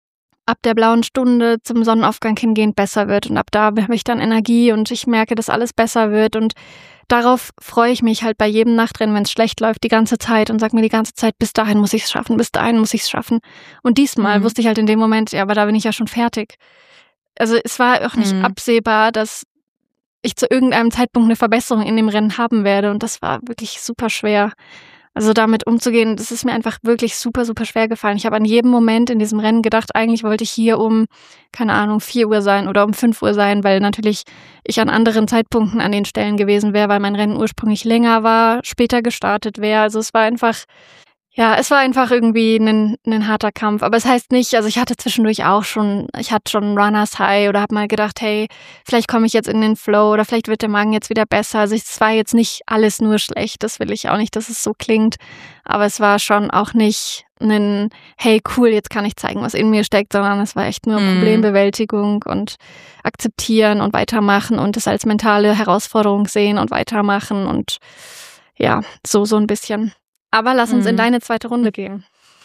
ab der blauen Stunde zum Sonnenaufgang hingehend besser wird und ab da habe ich dann Energie und ich merke, dass alles besser wird und darauf freue ich mich halt bei jedem Nachtrennen, wenn es schlecht läuft, die ganze Zeit und sage mir die ganze Zeit, bis dahin muss ich es schaffen, bis dahin muss ich es schaffen. Und diesmal mhm. wusste ich halt in dem Moment, ja, aber da bin ich ja schon fertig. Also es war auch nicht mhm. absehbar, dass ich zu irgendeinem Zeitpunkt eine Verbesserung in dem Rennen haben werde und das war wirklich super schwer. Also damit umzugehen, das ist mir einfach wirklich super, super schwer gefallen. Ich habe an jedem Moment in diesem Rennen gedacht, eigentlich wollte ich hier um, keine Ahnung, vier Uhr sein oder um fünf Uhr sein, weil natürlich ich an anderen Zeitpunkten an den Stellen gewesen wäre, weil mein Rennen ursprünglich länger war, später gestartet wäre. Also es war einfach, ja, es war einfach irgendwie ein, ein harter Kampf. Aber es heißt nicht, also ich hatte zwischendurch auch schon, ich hatte schon Runners High oder habe mal gedacht, hey, vielleicht komme ich jetzt in den Flow oder vielleicht wird der Magen jetzt wieder besser. Also es war jetzt nicht alles nur schlecht, das will ich auch nicht, dass es so klingt. Aber es war schon auch nicht ein, hey, cool, jetzt kann ich zeigen, was in mir steckt, sondern es war echt nur mhm. Problembewältigung und akzeptieren und weitermachen und es als mentale Herausforderung sehen und weitermachen und ja, so, so ein bisschen. Aber lass uns mhm. in deine zweite Runde gehen.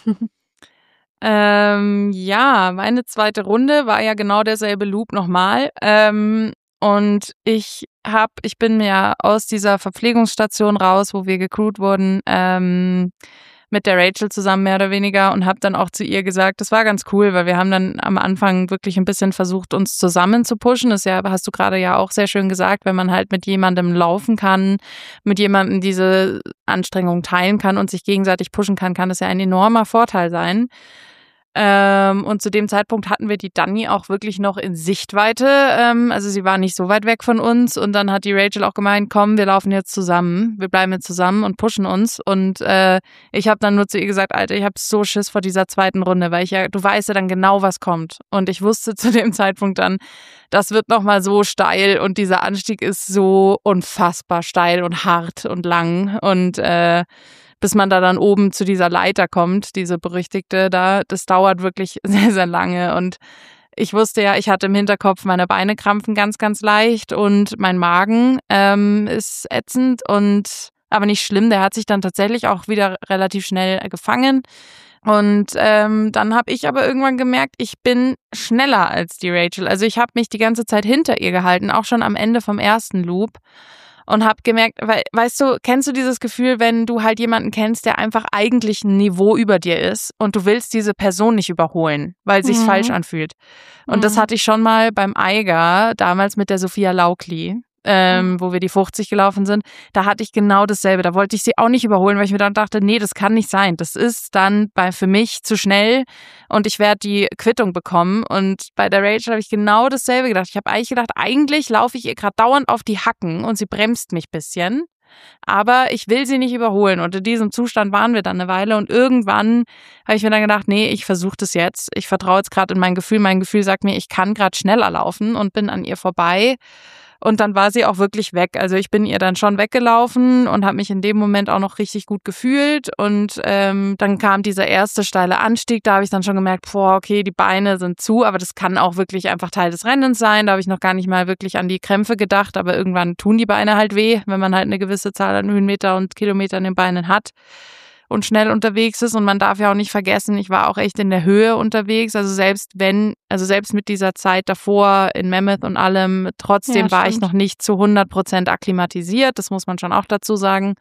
ähm, ja, meine zweite Runde war ja genau derselbe Loop nochmal. Ähm, und ich hab, ich bin ja aus dieser Verpflegungsstation raus, wo wir gecrewt wurden, ähm, mit der Rachel zusammen mehr oder weniger und habe dann auch zu ihr gesagt, das war ganz cool, weil wir haben dann am Anfang wirklich ein bisschen versucht, uns zusammen zu pushen. Das ja, hast du gerade ja auch sehr schön gesagt, wenn man halt mit jemandem laufen kann, mit jemandem diese Anstrengung teilen kann und sich gegenseitig pushen kann, kann das ja ein enormer Vorteil sein. Ähm, und zu dem Zeitpunkt hatten wir die Dani auch wirklich noch in Sichtweite, ähm, also sie war nicht so weit weg von uns und dann hat die Rachel auch gemeint, komm, wir laufen jetzt zusammen, wir bleiben jetzt zusammen und pushen uns und äh, ich habe dann nur zu ihr gesagt, Alter, ich habe so Schiss vor dieser zweiten Runde, weil ich ja, du weißt ja dann genau, was kommt und ich wusste zu dem Zeitpunkt dann, das wird nochmal so steil und dieser Anstieg ist so unfassbar steil und hart und lang und äh, bis man da dann oben zu dieser Leiter kommt, diese berüchtigte da, das dauert wirklich sehr, sehr lange und ich wusste ja, ich hatte im Hinterkopf, meine Beine krampfen ganz, ganz leicht und mein Magen ähm, ist ätzend und aber nicht schlimm, der hat sich dann tatsächlich auch wieder relativ schnell gefangen und ähm, dann habe ich aber irgendwann gemerkt, ich bin schneller als die Rachel, also ich habe mich die ganze Zeit hinter ihr gehalten, auch schon am Ende vom ersten Loop. und habe gemerkt, weil, weißt du, kennst du dieses Gefühl, wenn du halt jemanden kennst, der einfach eigentlich ein Niveau über dir ist und du willst diese Person nicht überholen, weil sich's Mhm. falsch anfühlt. Und Mhm. das hatte ich schon mal beim Eiger, damals mit der Sophia Laukli. Ähm, Mhm. wo wir die fünfzig gelaufen sind, da hatte ich genau dasselbe. Da wollte ich sie auch nicht überholen, weil ich mir dann dachte, nee, das kann nicht sein. Das ist dann bei für mich zu schnell und ich werde die Quittung bekommen. Und bei der Rachel habe ich genau dasselbe gedacht. Ich habe eigentlich gedacht, eigentlich laufe ich ihr gerade dauernd auf die Hacken und sie bremst mich ein bisschen. Aber ich will sie nicht überholen. Und in diesem Zustand waren wir dann eine Weile. Und irgendwann habe ich mir dann gedacht, nee, ich versuche das jetzt. Ich vertraue jetzt gerade in mein Gefühl. Mein Gefühl sagt mir, ich kann gerade schneller laufen und bin an ihr vorbei. Und dann war sie auch wirklich weg. Also ich bin ihr dann schon weggelaufen und habe mich in dem Moment auch noch richtig gut gefühlt. Und ähm, dann kam dieser erste steile Anstieg. Da habe ich dann schon gemerkt, boah, okay, die Beine sind zu. Aber das kann auch wirklich einfach Teil des Rennens sein. Da habe ich noch gar nicht mal wirklich an die Krämpfe gedacht. Aber irgendwann tun die Beine halt weh, wenn man halt eine gewisse Zahl an Höhenmeter und Kilometer in den Beinen hat und schnell unterwegs ist. Und man darf ja auch nicht vergessen, ich war auch echt in der Höhe unterwegs. Also selbst wenn, also selbst mit dieser Zeit davor in Mammoth und allem, trotzdem Ja, war ich stimmt. noch nicht zu hundert Prozent akklimatisiert. Das muss man schon auch dazu sagen.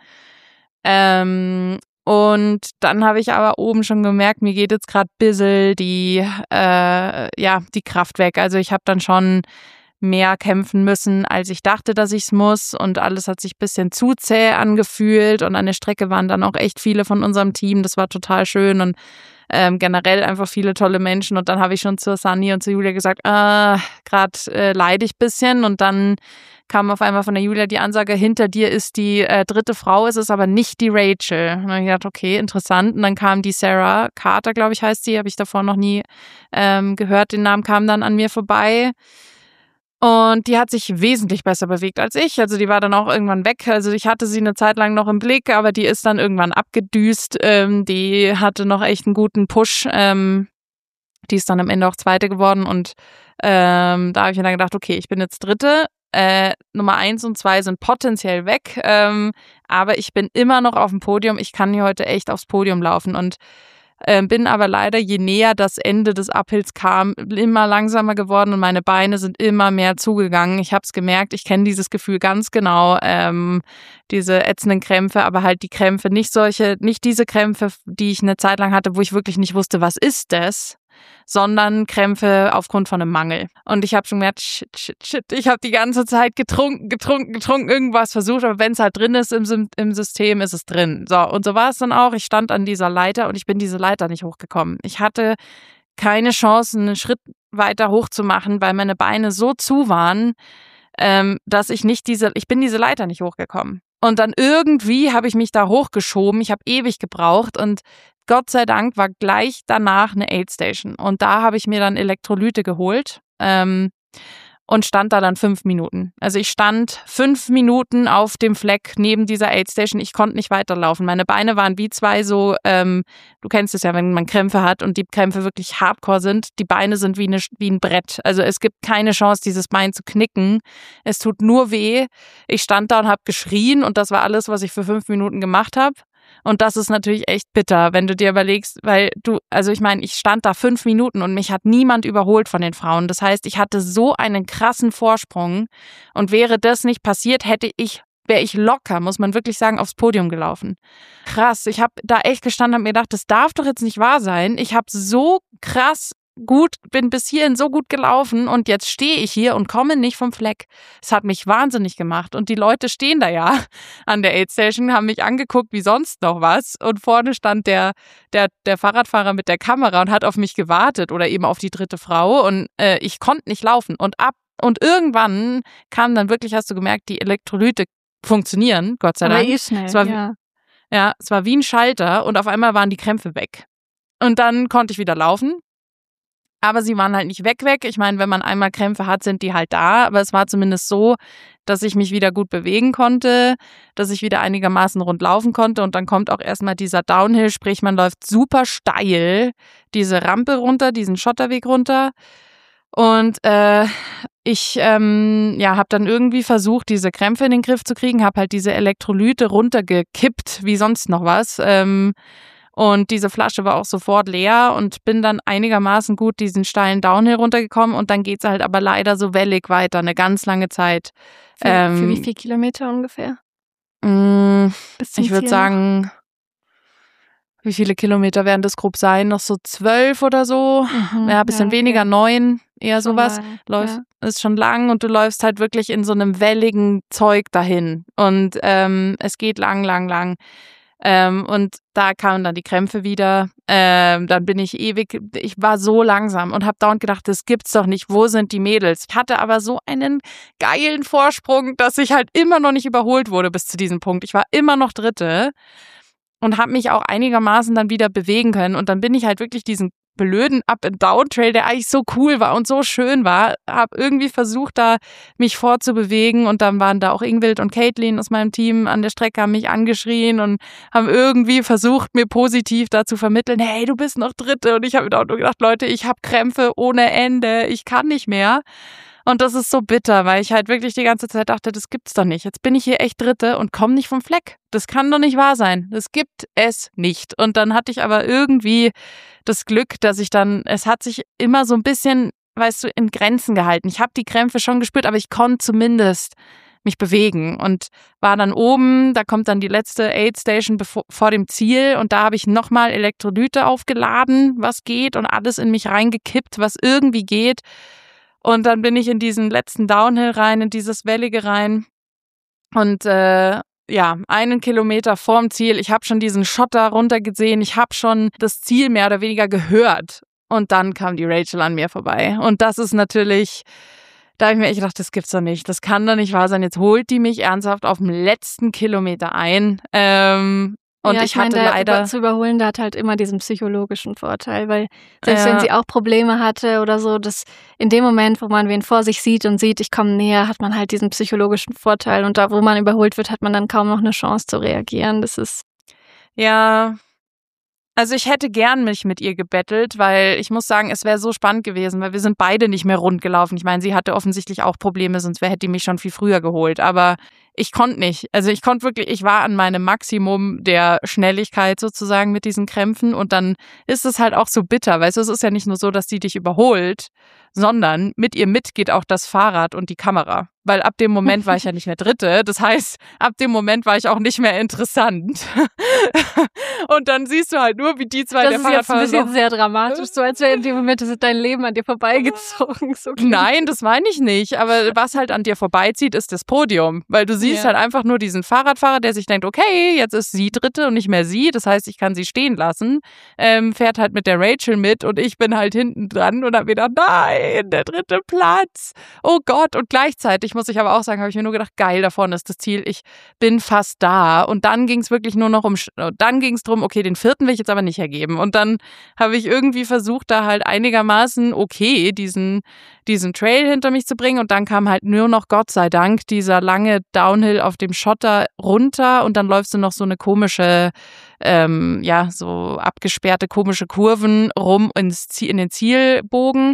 Ähm, und dann habe ich aber oben schon gemerkt, mir geht jetzt gerade ein bisschen die, äh, ja, die Kraft weg. Also ich habe dann schon mehr kämpfen müssen, als ich dachte, dass ich es muss. Und alles hat sich ein bisschen zu zäh angefühlt. Und an der Strecke waren dann auch echt viele von unserem Team. Das war total schön und ähm, generell einfach viele tolle Menschen. Und dann habe ich schon zur Sunny und zur Julia gesagt, äh, gerade äh, leide ich ein bisschen. Und dann kam auf einmal von der Julia die Ansage, hinter dir ist die äh, dritte Frau, es ist aber nicht die Rachel. Und dann habe ich gedacht, okay, interessant. Und dann kam die Sarah Carter, glaube ich, heißt sie, habe ich davor noch nie ähm, gehört. Den Namen kam dann an mir vorbei. Und die hat sich wesentlich besser bewegt als ich. Also die war dann auch irgendwann weg. Also ich hatte sie eine Zeit lang noch im Blick, aber die ist dann irgendwann abgedüst. Ähm, die hatte noch echt einen guten Push. Ähm, die ist dann am Ende auch Zweite geworden. Und ähm, da habe ich mir dann gedacht, okay, ich bin jetzt Dritte. Äh, Nummer eins und zwei sind potenziell weg. Ähm, aber ich bin immer noch auf dem Podium. Ich kann hier heute echt aufs Podium laufen. Und Ähm, bin aber leider, je näher das Ende des Uphills kam, immer langsamer geworden und meine Beine sind immer mehr zugegangen. Ich habe es gemerkt, ich kenne dieses Gefühl ganz genau, ähm, diese ätzenden Krämpfe, aber halt die Krämpfe, nicht solche, nicht diese Krämpfe, die ich eine Zeit lang hatte, wo ich wirklich nicht wusste, was ist das, sondern Krämpfe aufgrund von einem Mangel. Und ich habe schon gemerkt, shit, shit, shit, ich habe die ganze Zeit getrunken, getrunken, getrunken, irgendwas versucht, aber wenn es halt drin ist im, im System, ist es drin. So, und so war es dann auch. Ich stand an dieser Leiter und ich bin diese Leiter nicht hochgekommen. Ich hatte keine Chance, einen Schritt weiter hochzumachen, weil meine Beine so zu waren, ähm, dass ich nicht diese, ich bin diese Leiter nicht hochgekommen. Und dann irgendwie habe ich mich da hochgeschoben. Ich habe ewig gebraucht und Gott sei Dank war gleich danach eine Aid Station. Und da habe ich mir dann Elektrolyte geholt ähm, und stand da dann fünf Minuten. Also ich stand fünf Minuten auf dem Fleck neben dieser Aid Station. Ich konnte nicht weiterlaufen. Meine Beine waren wie zwei so, ähm, du kennst es ja, wenn man Krämpfe hat und die Krämpfe wirklich hardcore sind. Die Beine sind wie, eine, wie ein Brett. Also es gibt keine Chance, dieses Bein zu knicken. Es tut nur weh. Ich stand da und habe geschrien und das war alles, was ich für fünf Minuten gemacht habe. Und das ist natürlich echt bitter, wenn du dir überlegst, weil du, also ich meine, ich stand da fünf Minuten und mich hat niemand überholt von den Frauen. Das heißt, ich hatte so einen krassen Vorsprung und wäre das nicht passiert, hätte ich, wäre ich locker, muss man wirklich sagen, aufs Podium gelaufen. Krass, ich habe da echt gestanden und mir gedacht, das darf doch jetzt nicht wahr sein. Ich habe so krass gut, bin bis hierhin so gut gelaufen und jetzt stehe ich hier und komme nicht vom Fleck. Es hat mich wahnsinnig gemacht und die Leute stehen da ja an der Aid Station, haben mich angeguckt wie sonst noch was und vorne stand der, der, der Fahrradfahrer mit der Kamera und hat auf mich gewartet oder eben auf die dritte Frau und äh, ich konnte nicht laufen und ab und irgendwann kam dann wirklich, hast du gemerkt, die Elektrolyte funktionieren, Gott sei Aber Dank. eh schnell, es war, ja. Ja, es war wie ein Schalter und auf einmal waren die Krämpfe weg. Und dann konnte ich wieder laufen. Aber sie waren halt nicht weg, weg. Ich meine, wenn man einmal Krämpfe hat, sind die halt da. Aber es war zumindest so, dass ich mich wieder gut bewegen konnte, dass ich wieder einigermaßen rund laufen konnte. Und dann kommt auch erstmal dieser Downhill, sprich man läuft super steil diese Rampe runter, diesen Schotterweg runter. Und äh, ich ähm, ja, habe dann irgendwie versucht, diese Krämpfe in den Griff zu kriegen, habe halt diese Elektrolyte runtergekippt, wie sonst noch was. Ähm, Und diese Flasche war auch sofort leer und bin dann einigermaßen gut diesen steilen Downhill runtergekommen und dann geht's halt aber leider so wellig weiter, eine ganz lange Zeit. Für, ähm, für wie viele Kilometer ungefähr? Mh, Bis zum ich würde Ziel sagen, wie viele Kilometer werden das grob sein? Noch so zwölf oder so? Mhm, Ja, ein bisschen ja, okay. weniger, neun, eher Schon sowas. lang, Läuft, ja. ist schon lang und du läufst halt wirklich in so einem welligen Zeug dahin. Und ähm, es geht lang, lang, lang. Ähm, und da kamen dann die Krämpfe wieder. Ähm, dann bin ich ewig, ich war so langsam und habe dauernd gedacht, das gibt's doch nicht. Wo sind die Mädels? Ich hatte aber so einen geilen Vorsprung, dass ich halt immer noch nicht überholt wurde bis zu diesem Punkt. Ich war immer noch Dritte und habe mich auch einigermaßen dann wieder bewegen können. Und dann bin ich halt wirklich diesen blöden Up-and-Down-Trail, der eigentlich so cool war und so schön war, habe irgendwie versucht, da mich vorzubewegen und dann waren da auch Ingvild und Caitlin aus meinem Team an der Strecke, haben mich angeschrien und haben irgendwie versucht, mir positiv da zu vermitteln, hey, du bist noch Dritte und ich habe mir auch nur gedacht, Leute, ich habe Krämpfe ohne Ende, ich kann nicht mehr. Und das ist so bitter, weil ich halt wirklich die ganze Zeit dachte, das gibt's doch nicht. Jetzt bin ich hier echt Dritte und komme nicht vom Fleck. Das kann doch nicht wahr sein. Das gibt es nicht. Und dann hatte ich aber irgendwie das Glück, dass ich dann, es hat sich immer so ein bisschen, weißt du, in Grenzen gehalten. Ich habe die Krämpfe schon gespürt, aber ich konnte zumindest mich bewegen und war dann oben, da kommt dann die letzte Aid Station bevor, vor dem Ziel und da habe ich nochmal Elektrolyte aufgeladen, was geht und alles in mich reingekippt, was irgendwie geht. Und dann bin ich in diesen letzten Downhill rein, in dieses Wellige rein und äh, ja, einen Kilometer vorm Ziel, ich habe schon diesen Schotter runtergesehen, ich habe schon das Ziel mehr oder weniger gehört und dann kam die Rachel an mir vorbei und das ist natürlich, da habe ich mir echt gedacht, das gibt's doch nicht, das kann doch nicht wahr sein, jetzt holt die mich ernsthaft auf dem letzten Kilometer ein. Ähm, Und ja, ich, ich meine, hatte der leider über, zu überholen, der hat halt immer diesen psychologischen Vorteil, weil selbst Ja. wenn sie auch Probleme hatte oder so, dass in dem Moment, wo man wen vor sich sieht und sieht, ich komme näher, hat man halt diesen psychologischen Vorteil und da, wo man überholt wird, hat man dann kaum noch eine Chance zu reagieren. Das ist Ja, also ich hätte gern mich mit ihr gebettelt, weil ich muss sagen, es wäre so spannend gewesen, weil wir sind beide nicht mehr rund gelaufen. Ich meine, sie hatte offensichtlich auch Probleme, sonst hätte die mich schon viel früher geholt. Aber ich konnte nicht. Also ich konnte wirklich, ich war an meinem Maximum der Schnelligkeit sozusagen mit diesen Krämpfen und dann ist es halt auch so bitter. Weißt du, es ist ja nicht nur so, dass sie dich überholt, sondern mit ihr mit geht auch das Fahrrad und die Kamera. Weil ab dem Moment war ich ja nicht mehr Dritte. Das heißt, ab dem Moment war ich auch nicht mehr interessant. Und dann siehst du halt nur, wie die zwei das der ist jetzt ein Fahrradfahrer bisschen so, sehr dramatisch, so als wäre in dem Moment ist dein Leben an dir vorbeigezogen. So klingt- Nein, das meine ich nicht. Aber was halt an dir vorbeizieht, ist das Podium. Weil du siehst Ja. halt einfach nur diesen Fahrradfahrer, der sich denkt, okay, jetzt ist sie Dritte und nicht mehr sie. Das heißt, ich kann sie stehen lassen. Ähm, fährt halt mit der Rachel mit und ich bin halt hinten dran und hab mir gedacht, nein, der dritte Platz. Oh Gott. Und gleichzeitig muss ich aber auch sagen, habe ich mir nur gedacht, geil, da vorne ist das Ziel. Ich bin fast da. Und dann ging es wirklich nur noch um, dann ging es drum, okay, den vierten will ich jetzt aber nicht hergeben. Und dann habe ich irgendwie versucht, da halt einigermaßen okay diesen, diesen Trail hinter mich zu bringen. Und dann kam halt nur noch, Gott sei Dank, dieser lange Downhill auf dem Schotter runter. Und dann läufst du noch so eine komische, ähm, ja, so abgesperrte komische Kurven rum ins Ziel, in den Zielbogen.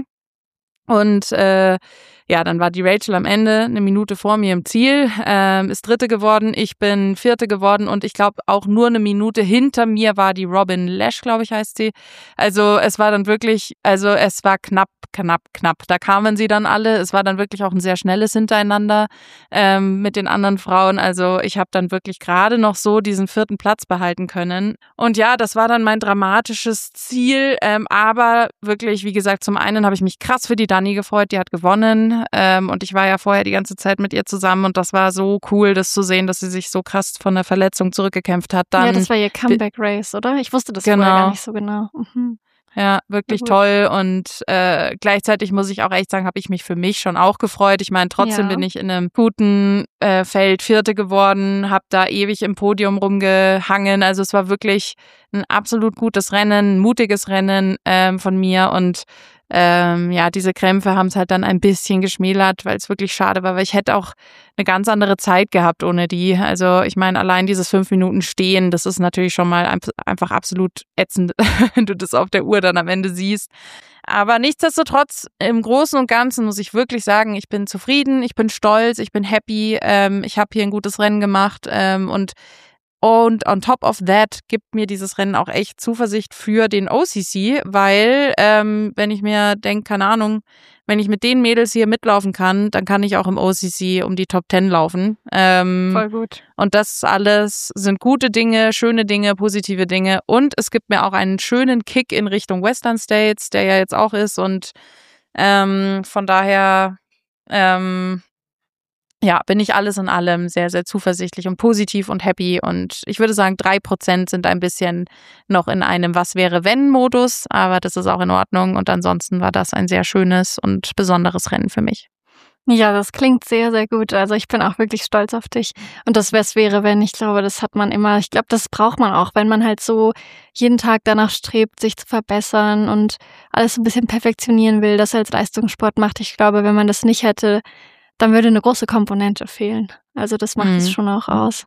Und äh, ja, dann war die Rachel am Ende eine Minute vor mir im Ziel, ähm, ist Dritte geworden, ich bin Vierte geworden und ich glaube auch nur eine Minute hinter mir war die Robin Lesh, glaube ich heißt sie. Also es war dann wirklich, also es war knapp, knapp, knapp. Da kamen sie dann alle, es war dann wirklich auch ein sehr schnelles Hintereinander ähm, mit den anderen Frauen. Also ich habe dann wirklich gerade noch so diesen vierten Platz behalten können. Und ja, das war dann mein dramatisches Ziel, ähm, aber wirklich, wie gesagt, zum einen habe ich mich krass für die Dani gefreut, die hat gewonnen. Ähm, und ich war ja vorher die ganze Zeit mit ihr zusammen und das war so cool, das zu sehen, dass sie sich so krass von der Verletzung zurückgekämpft hat. Dann, ja, das war ihr Comeback-Race, oder? Ich wusste das Genau. vorher gar nicht so genau. Mhm. Ja, wirklich gut. toll und äh, gleichzeitig muss ich auch echt sagen, habe ich mich für mich schon auch gefreut. Ich meine, trotzdem Ja. bin ich in einem guten äh, Feld Vierte geworden, habe da ewig im Podium rumgehangen. Also es war wirklich ein absolut gutes Rennen, ein mutiges Rennen ähm, von mir und Ähm, ja, diese Krämpfe haben es halt dann ein bisschen geschmälert, weil es wirklich schade war, weil ich hätte auch eine ganz andere Zeit gehabt ohne die. Also ich meine, allein dieses fünf Minuten Stehen, das ist natürlich schon mal ein, einfach absolut ätzend, wenn du das auf der Uhr dann am Ende siehst. Aber nichtsdestotrotz, im Großen und Ganzen muss ich wirklich sagen, ich bin zufrieden, ich bin stolz, ich bin happy, ähm, ich habe hier ein gutes Rennen gemacht ähm, und Und on top of that gibt mir dieses Rennen auch echt Zuversicht für den O C C, weil ähm, wenn ich mir denke, keine Ahnung, wenn ich mit den Mädels hier mitlaufen kann, dann kann ich auch im O C C um die Top Ten laufen. Ähm, Voll gut. Und das alles sind gute Dinge, schöne Dinge, positive Dinge. Und es gibt mir auch einen schönen Kick in Richtung Western States, der ja jetzt auch ist. Und ähm, von daher ähm, ja, bin ich alles in allem sehr, sehr zuversichtlich und positiv und happy. Und ich würde sagen, drei Prozent sind ein bisschen noch in einem Was-wäre-wenn-Modus. Aber das ist auch in Ordnung. Und ansonsten war das ein sehr schönes und besonderes Rennen für mich. Ja, das klingt sehr, sehr gut. Also ich bin auch wirklich stolz auf dich. Und das was wäre, wenn, ich glaube, das hat man immer. Ich glaube, das braucht man auch, wenn man halt so jeden Tag danach strebt, sich zu verbessern und alles so ein bisschen perfektionieren will, das als Leistungssport macht. Ich glaube, wenn man das nicht hätte, dann würde eine große Komponente fehlen. Also das macht es mhm. schon auch aus.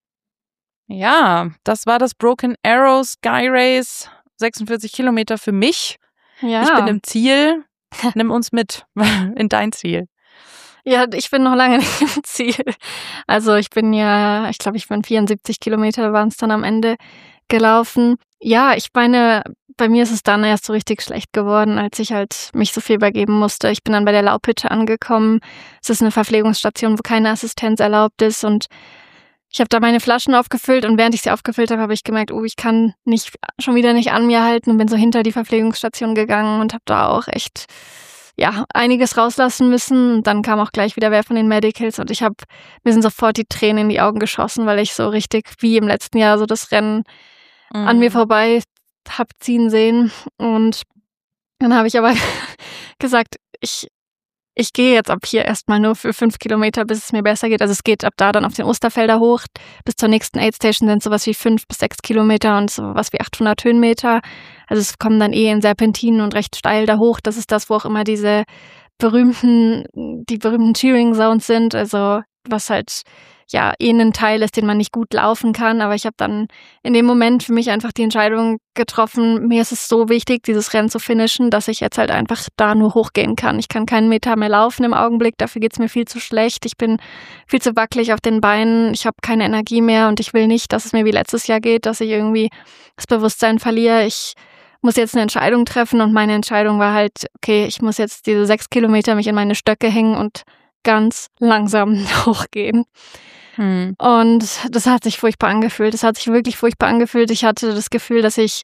Ja, das war das Broken Arrow Sky Race. sechsundvierzig Kilometer für mich. Ja. Ich bin im Ziel. Nimm uns mit in dein Ziel. Ja, ich bin noch lange nicht im Ziel. Also ich bin ja, ich glaube, ich bin vierundsiebzig Kilometer waren es dann am Ende gelaufen. Ja, ich meine, bei mir ist es dann erst so richtig schlecht geworden, als ich halt mich so viel übergeben musste. Ich bin dann bei der Laubhütte angekommen. Es ist eine Verpflegungsstation, wo keine Assistenz erlaubt ist und ich habe da meine Flaschen aufgefüllt und während ich sie aufgefüllt habe, habe ich gemerkt, oh, ich kann nicht schon wieder nicht an mir halten und bin so hinter die Verpflegungsstation gegangen und habe da auch echt ja, einiges rauslassen müssen. Und dann kam auch gleich wieder wer von den Medicals und ich habe, mir sind sofort die Tränen in die Augen geschossen, weil ich so richtig wie im letzten Jahr so das Rennen mhm. an mir vorbei hab ziehen sehen. Und dann habe ich aber gesagt, ich ich gehe jetzt ab hier erstmal nur für fünf Kilometer, bis es mir besser geht. Also es geht ab da dann auf den Osterfelder hoch. Bis zur nächsten Aid Station sind sowas wie fünf bis sechs Kilometer und sowas wie achthundert Höhenmeter. Also es kommen dann eh in Serpentinen und recht steil da hoch. Das ist das, wo auch immer diese berühmten, die berühmten Cheering Zones sind. Also was halt ja eh ein Teil ist, den man nicht gut laufen kann. Aber ich habe dann in dem Moment für mich einfach die Entscheidung getroffen, mir ist es so wichtig, dieses Rennen zu finishen, dass ich jetzt halt einfach da nur hochgehen kann. Ich kann keinen Meter mehr laufen im Augenblick, dafür geht's mir viel zu schlecht. Ich bin viel zu wackelig auf den Beinen, ich habe keine Energie mehr und ich will nicht, dass es mir wie letztes Jahr geht, dass ich irgendwie das Bewusstsein verliere. Ich muss jetzt eine Entscheidung treffen und meine Entscheidung war halt, okay, ich muss jetzt diese sechs Kilometer mich in meine Stöcke hängen und ganz langsam hochgehen. Hm. Und das hat sich furchtbar angefühlt. Das hat sich wirklich furchtbar angefühlt. Ich hatte das Gefühl, dass ich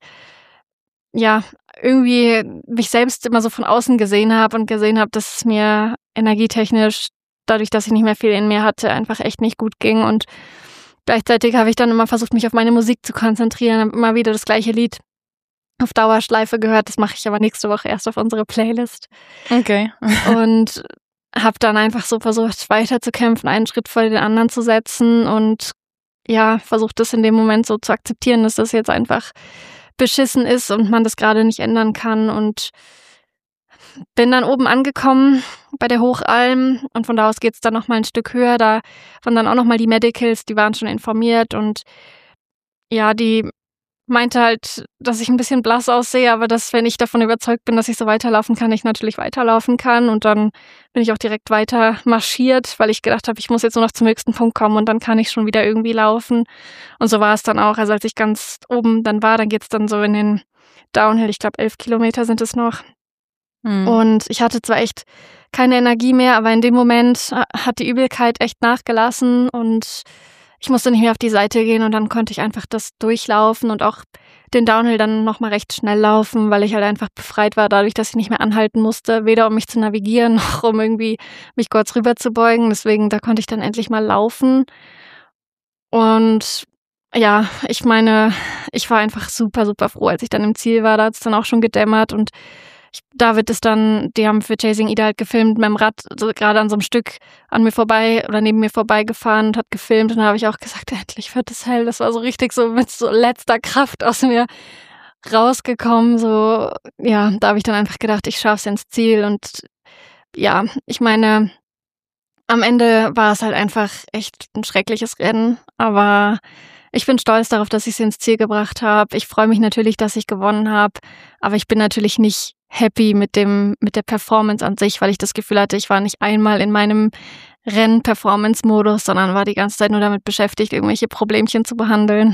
ja irgendwie mich selbst immer so von außen gesehen habe und gesehen habe, dass es mir energietechnisch, dadurch, dass ich nicht mehr viel in mir hatte, einfach echt nicht gut ging. Und gleichzeitig habe ich dann immer versucht, mich auf meine Musik zu konzentrieren, habe immer wieder das gleiche Lied auf Dauerschleife gehört. Das mache ich aber nächste Woche erst auf unsere Playlist. Okay. Und habe dann einfach so versucht, weiterzukämpfen, einen Schritt vor den anderen zu setzen und ja, versucht das in dem Moment so zu akzeptieren, dass das jetzt einfach beschissen ist und man das gerade nicht ändern kann und bin dann oben angekommen bei der Hochalm und von da aus geht's dann nochmal ein Stück höher, da waren dann auch nochmal die Medicals, die waren schon informiert und ja, die meinte halt, dass ich ein bisschen blass aussehe, aber dass, wenn ich davon überzeugt bin, dass ich so weiterlaufen kann, ich natürlich weiterlaufen kann. Und dann bin ich auch direkt weiter marschiert, weil ich gedacht habe, ich muss jetzt nur noch zum höchsten Punkt kommen und dann kann ich schon wieder irgendwie laufen. Und so war es dann auch. Also als ich ganz oben dann war, dann geht's dann so in den Downhill. Ich glaube, elf Kilometer sind es noch. Hm. Und ich hatte zwar echt keine Energie mehr, aber in dem Moment hat die Übelkeit echt nachgelassen und ich musste nicht mehr auf die Seite gehen und dann konnte ich einfach das durchlaufen und auch den Downhill dann nochmal recht schnell laufen, weil ich halt einfach befreit war, dadurch, dass ich nicht mehr anhalten musste, weder um mich zu navigieren, noch um irgendwie mich kurz rüber zu beugen. Deswegen, da konnte ich dann endlich mal laufen. Und ja, ich meine, ich war einfach super, super froh, als ich dann im Ziel war. Da hat es dann auch schon gedämmert und ich, David ist dann, die haben für Chasing Ida halt gefilmt mit dem Rad, so gerade an so einem Stück an mir vorbei oder neben mir vorbeigefahren und hat gefilmt und dann habe ich auch gesagt, endlich wird es hell. Das war so richtig so mit so letzter Kraft aus mir rausgekommen. So, ja, da habe ich dann einfach gedacht, ich schaff's ins Ziel und ja, ich meine, am Ende war es halt einfach echt ein schreckliches Rennen, aber ich bin stolz darauf, dass ich es ins Ziel gebracht habe. Ich freue mich natürlich, dass ich gewonnen habe, aber ich bin natürlich nicht happy mit dem mit der Performance an sich, weil ich das Gefühl hatte, ich war nicht einmal in meinem Renn-Performance-Modus, sondern war die ganze Zeit nur damit beschäftigt, irgendwelche Problemchen zu behandeln.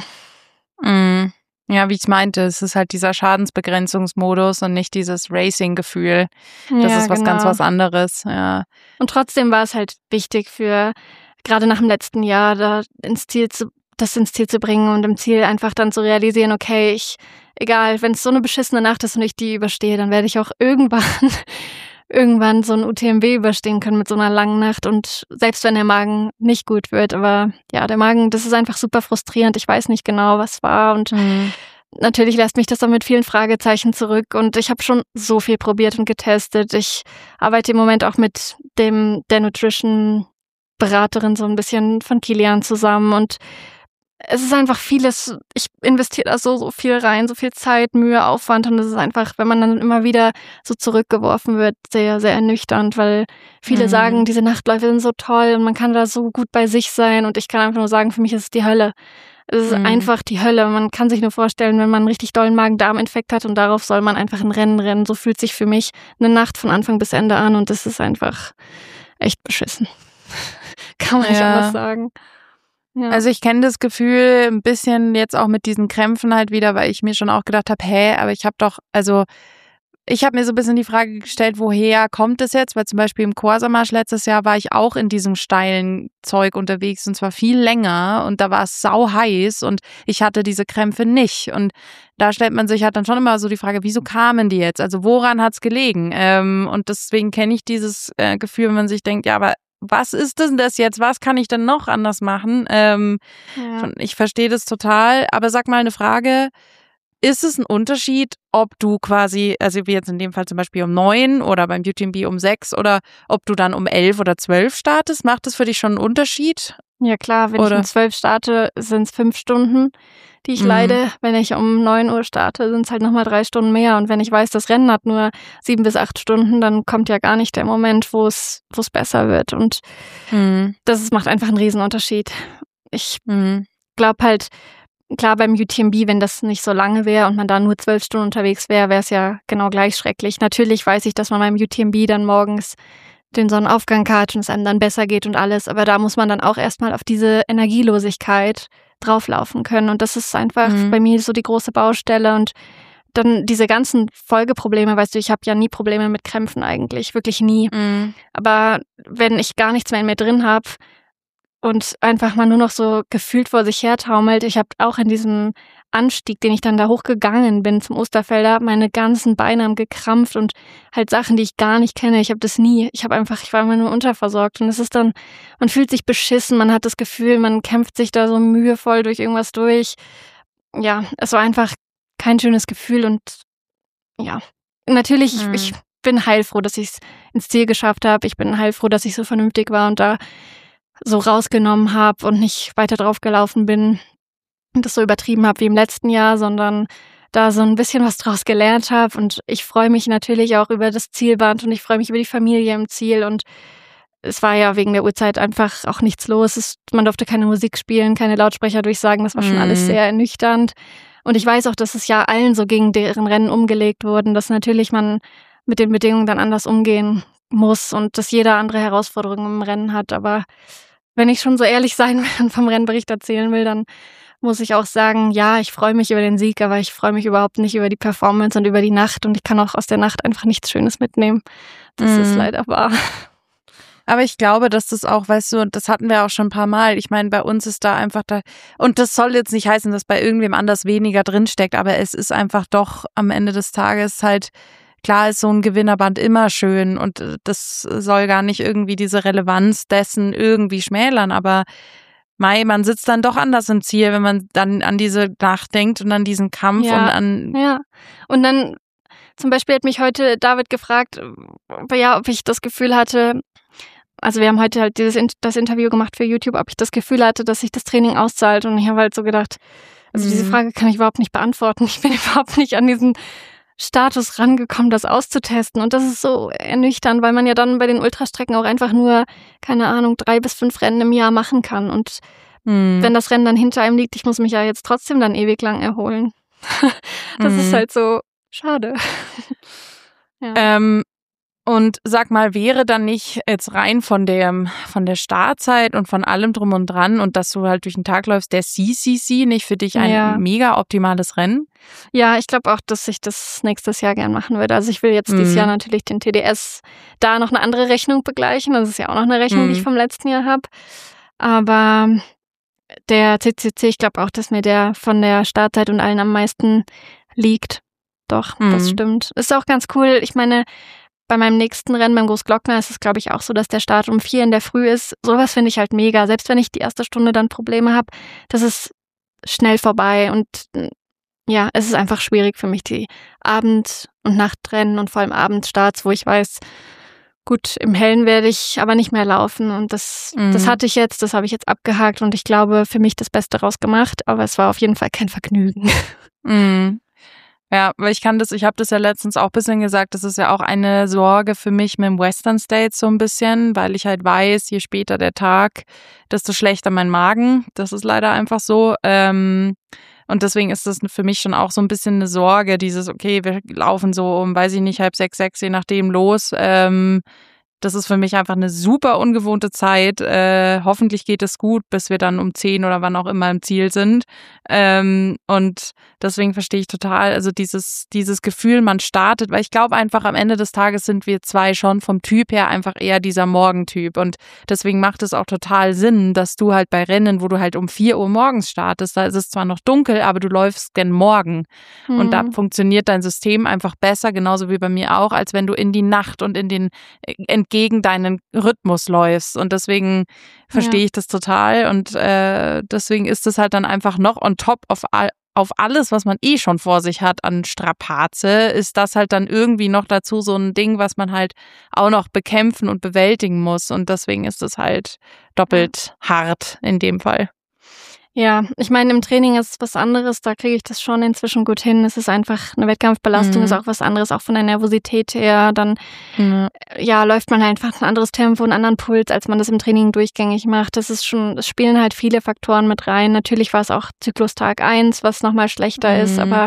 Mm. Ja, wie ich es meinte, es ist halt dieser Schadensbegrenzungsmodus und nicht dieses Racing-Gefühl. Das Ja, ist was genau. ganz was anderes, ja. Und trotzdem war es halt wichtig für, gerade nach dem letzten Jahr, da ins Ziel zu, das ins Ziel zu bringen und im Ziel einfach dann zu realisieren, okay, ich, egal, wenn es so eine beschissene Nacht ist und ich die überstehe, dann werde ich auch irgendwann, irgendwann so ein U T M B überstehen können mit so einer langen Nacht und selbst wenn der Magen nicht gut wird, aber ja, der Magen, das ist einfach super frustrierend. Ich weiß nicht genau, was war und Mhm. natürlich lässt mich das dann mit vielen Fragezeichen zurück und ich habe schon so viel probiert und getestet. Ich arbeite im Moment auch mit dem der Nutrition-Beraterin so ein bisschen von Kilian zusammen und es ist einfach vieles, ich investiere da so, so viel rein, so viel Zeit, Mühe, Aufwand und es ist einfach, wenn man dann immer wieder so zurückgeworfen wird, sehr, sehr ernüchternd, weil viele Mhm. sagen, diese Nachtläufe sind so toll und man kann da so gut bei sich sein und ich kann einfach nur sagen, für mich ist es die Hölle. Es ist Mhm. einfach die Hölle. Man kann sich nur vorstellen, wenn man einen richtig dollen Magen-Darm-Infekt hat und darauf soll man einfach ein Rennen rennen. So fühlt sich für mich eine Nacht von Anfang bis Ende an und das ist einfach echt beschissen. Kann man nicht Ja. anders sagen. Ja. Also ich kenne das Gefühl ein bisschen jetzt auch mit diesen Krämpfen halt wieder, weil ich mir schon auch gedacht habe, hä, aber ich habe doch, also ich habe mir so ein bisschen die Frage gestellt, woher kommt es jetzt? Weil zum Beispiel im Corsa-Marsch letztes Jahr war ich auch in diesem steilen Zeug unterwegs und zwar viel länger und da war es sau heiß und ich hatte diese Krämpfe nicht. Und da stellt man sich halt dann schon immer so die Frage, wieso kamen die jetzt? Also woran hat's gelegen? Ähm, und deswegen kenne ich dieses äh, Gefühl, wenn man sich denkt, ja, aber was ist denn das jetzt? Was kann ich denn noch anders machen? Ähm, ja. schon- Ich verstehe das total, aber sag mal eine Frage. Ist es ein Unterschied, ob du quasi, also wie jetzt in dem Fall zum Beispiel um neun oder beim U T M B um sechs oder ob du dann um elf oder zwölf startest? Macht das für dich schon einen Unterschied? Ja klar, wenn Oder? ich um zwölf starte, sind es fünf Stunden, die ich Mhm. leide. Wenn ich um neun Uhr starte, sind es halt nochmal drei Stunden mehr. Und wenn ich weiß, das Rennen hat nur sieben bis acht Stunden, dann kommt ja gar nicht der Moment, wo es wo es besser wird. Und Mhm. das ist, macht einfach einen Riesenunterschied. Ich Mhm. glaube halt, klar beim U T M B, wenn das nicht so lange wäre und man da nur zwölf Stunden unterwegs wäre, wäre es ja genau gleich schrecklich. Natürlich weiß ich, dass man beim U T M B dann morgens den Sonnenaufgang hat und es einem dann besser geht und alles, aber da muss man dann auch erstmal auf diese Energielosigkeit drauflaufen können und das ist einfach Mhm. bei mir so die große Baustelle und dann diese ganzen Folgeprobleme, weißt du, ich habe ja nie Probleme mit Krämpfen eigentlich, wirklich nie, Mhm. aber wenn ich gar nichts mehr in mir drin habe und einfach mal nur noch so gefühlt vor sich her taumelt, ich habe auch in diesem Anstieg, den ich dann da hochgegangen bin zum Osterfelder, meine ganzen Beine haben gekrampft und halt Sachen, die ich gar nicht kenne. Ich habe das nie. Ich habe einfach, ich war immer nur unterversorgt und es ist dann, man fühlt sich beschissen, man hat das Gefühl, man kämpft sich da so mühevoll durch irgendwas durch. Ja, es war einfach kein schönes Gefühl und ja, natürlich, ich, Mhm. ich bin heilfroh, dass ich es ins Ziel geschafft habe. Ich bin heilfroh, dass ich so vernünftig war und da so rausgenommen habe und nicht weiter drauf gelaufen bin und das so übertrieben habe wie im letzten Jahr, sondern da so ein bisschen was draus gelernt habe. Und ich freue mich natürlich auch über das Zielband und ich freue mich über die Familie im Ziel. Und es war ja wegen der Uhrzeit einfach auch nichts los. Es, man durfte keine Musik spielen, keine Lautsprecher durchsagen. Das war schon Mhm. alles sehr ernüchternd. Und ich weiß auch, dass es ja allen so ging, deren Rennen umgelegt wurden, dass natürlich man mit den Bedingungen dann anders umgehen muss und dass jeder andere Herausforderungen im Rennen hat. Aber wenn ich schon so ehrlich sein will und vom Rennbericht erzählen will, dann muss ich auch sagen, ja, ich freue mich über den Sieg, aber ich freue mich überhaupt nicht über die Performance und über die Nacht und ich kann auch aus der Nacht einfach nichts Schönes mitnehmen. Das Mhm. ist leider wahr. Aber ich glaube, dass das auch, weißt du, und das hatten wir auch schon ein paar Mal. Ich meine, bei uns ist da einfach da, und das soll jetzt nicht heißen, dass bei irgendwem anders weniger drinsteckt, aber es ist einfach doch am Ende des Tages halt, klar ist so ein Gewinnerband immer schön und das soll gar nicht irgendwie diese Relevanz dessen irgendwie schmälern, aber mei, man sitzt dann doch anders im Ziel, wenn man dann an diese Nacht denkt und an diesen Kampf Ja. und an, Ja, und dann zum Beispiel hat mich heute David gefragt, ja, ob ich das Gefühl hatte, also wir haben heute halt dieses das Interview gemacht für YouTube, ob ich das Gefühl hatte, dass sich das Training auszahlt und ich habe halt so gedacht, also diese Mhm. Frage kann ich überhaupt nicht beantworten. Ich bin überhaupt nicht an diesen Status rangekommen, das auszutesten und das ist so ernüchternd, weil man ja dann bei den Ultrastrecken auch einfach nur, keine Ahnung, drei bis fünf Rennen im Jahr machen kann und hm. wenn das Rennen dann hinter einem liegt, ich muss mich ja jetzt trotzdem dann ewig lang erholen. Das Mhm. ist halt so schade. Ja. Ähm, Und sag mal, wäre dann nicht jetzt rein von der, von der Startzeit und von allem drum und dran und dass du halt durch den Tag läufst, der C C C nicht für dich ein Ja. mega optimales Rennen? Ja, ich glaube auch, dass ich das nächstes Jahr gern machen würde. Also ich will jetzt dieses Mhm. Jahr natürlich den T D S da noch eine andere Rechnung begleichen. Das ist ja auch noch eine Rechnung, die ich Mhm. vom letzten Jahr habe. Aber der C C C, ich glaube auch, dass mir der von der Startzeit und allen am meisten liegt. Doch, das Mhm. stimmt. Ist auch ganz cool. Ich meine, bei meinem nächsten Rennen beim Großglockner ist es, glaube ich, auch so, dass der Start um vier in der Früh ist. Sowas finde ich halt mega. Selbst wenn ich die erste Stunde dann Probleme habe, das ist schnell vorbei. Und mm, ja, es ist einfach schwierig für mich, die Abend- und Nachtrennen und vor allem Abendstarts, wo ich weiß, gut, im Hellen werde ich aber nicht mehr laufen. Und das, das Mhm. hatte ich jetzt, das habe ich jetzt abgehakt und ich glaube, für mich das Beste rausgemacht. Aber es war auf jeden Fall kein Vergnügen. Mhm. Ja, weil ich kann das, ich habe das ja letztens auch ein bisschen gesagt, das ist ja auch eine Sorge für mich mit dem Western States so ein bisschen, weil ich halt weiß, je später der Tag, desto schlechter mein Magen. Das ist leider einfach so. Ähm, und deswegen ist das für mich schon auch so ein bisschen eine Sorge, dieses, okay, wir laufen so um, weiß ich nicht, halb sechs, sechs, je nachdem los. Ähm, das ist für mich einfach eine super ungewohnte Zeit. Äh, hoffentlich geht es gut, bis wir dann um zehn oder wann auch immer im Ziel sind. Ähm, und deswegen verstehe ich total, also dieses, dieses Gefühl, man startet, weil ich glaube einfach, am Ende des Tages sind wir zwei schon vom Typ her einfach eher dieser Morgentyp. Und deswegen macht es auch total Sinn, dass du halt bei Rennen, wo du halt um vier Uhr morgens startest, da ist es zwar noch dunkel, aber du läufst gen Morgen. Und da Hm. funktioniert dein System einfach besser, genauso wie bei mir auch, als wenn du in die Nacht und in den entgegen deinen Rhythmus läufst. Und deswegen verstehe Ja. ich das total. Und äh, deswegen ist es halt dann einfach noch on top auf, all, auf alles, was man eh schon vor sich hat an Strapaze, ist das halt dann irgendwie noch dazu so ein Ding, was man halt auch noch bekämpfen und bewältigen muss. Und deswegen ist es halt doppelt hart in dem Fall. Ja, ich meine, im Training ist es was anderes, da kriege ich das schon inzwischen gut hin. Es ist einfach, eine Wettkampfbelastung Mhm. ist auch was anderes, auch von der Nervosität her. Dann, Ja. ja, läuft man halt einfach ein anderes Tempo, einen anderen Puls, als man das im Training durchgängig macht. Das ist schon, es spielen halt viele Faktoren mit rein. Natürlich war es auch Zyklustag eins, was nochmal schlechter ist, Mhm. aber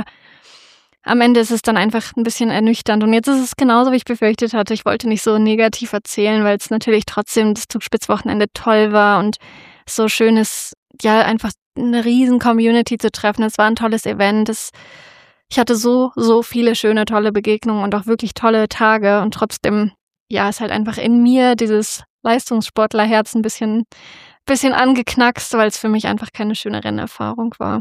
am Ende ist es dann einfach ein bisschen ernüchternd. Und jetzt ist es genauso, wie ich befürchtet hatte. Ich wollte nicht so negativ erzählen, weil es natürlich trotzdem das Zugspitzwochenende toll war und so schön ist, ja, einfach eine riesen Community zu treffen. Es war ein tolles Event. Es, ich hatte so, so viele schöne, tolle Begegnungen und auch wirklich tolle Tage. Und trotzdem, ja, ist halt einfach in mir dieses Leistungssportlerherz ein bisschen, bisschen angeknackst, weil es für mich einfach keine schöne Rennerfahrung war.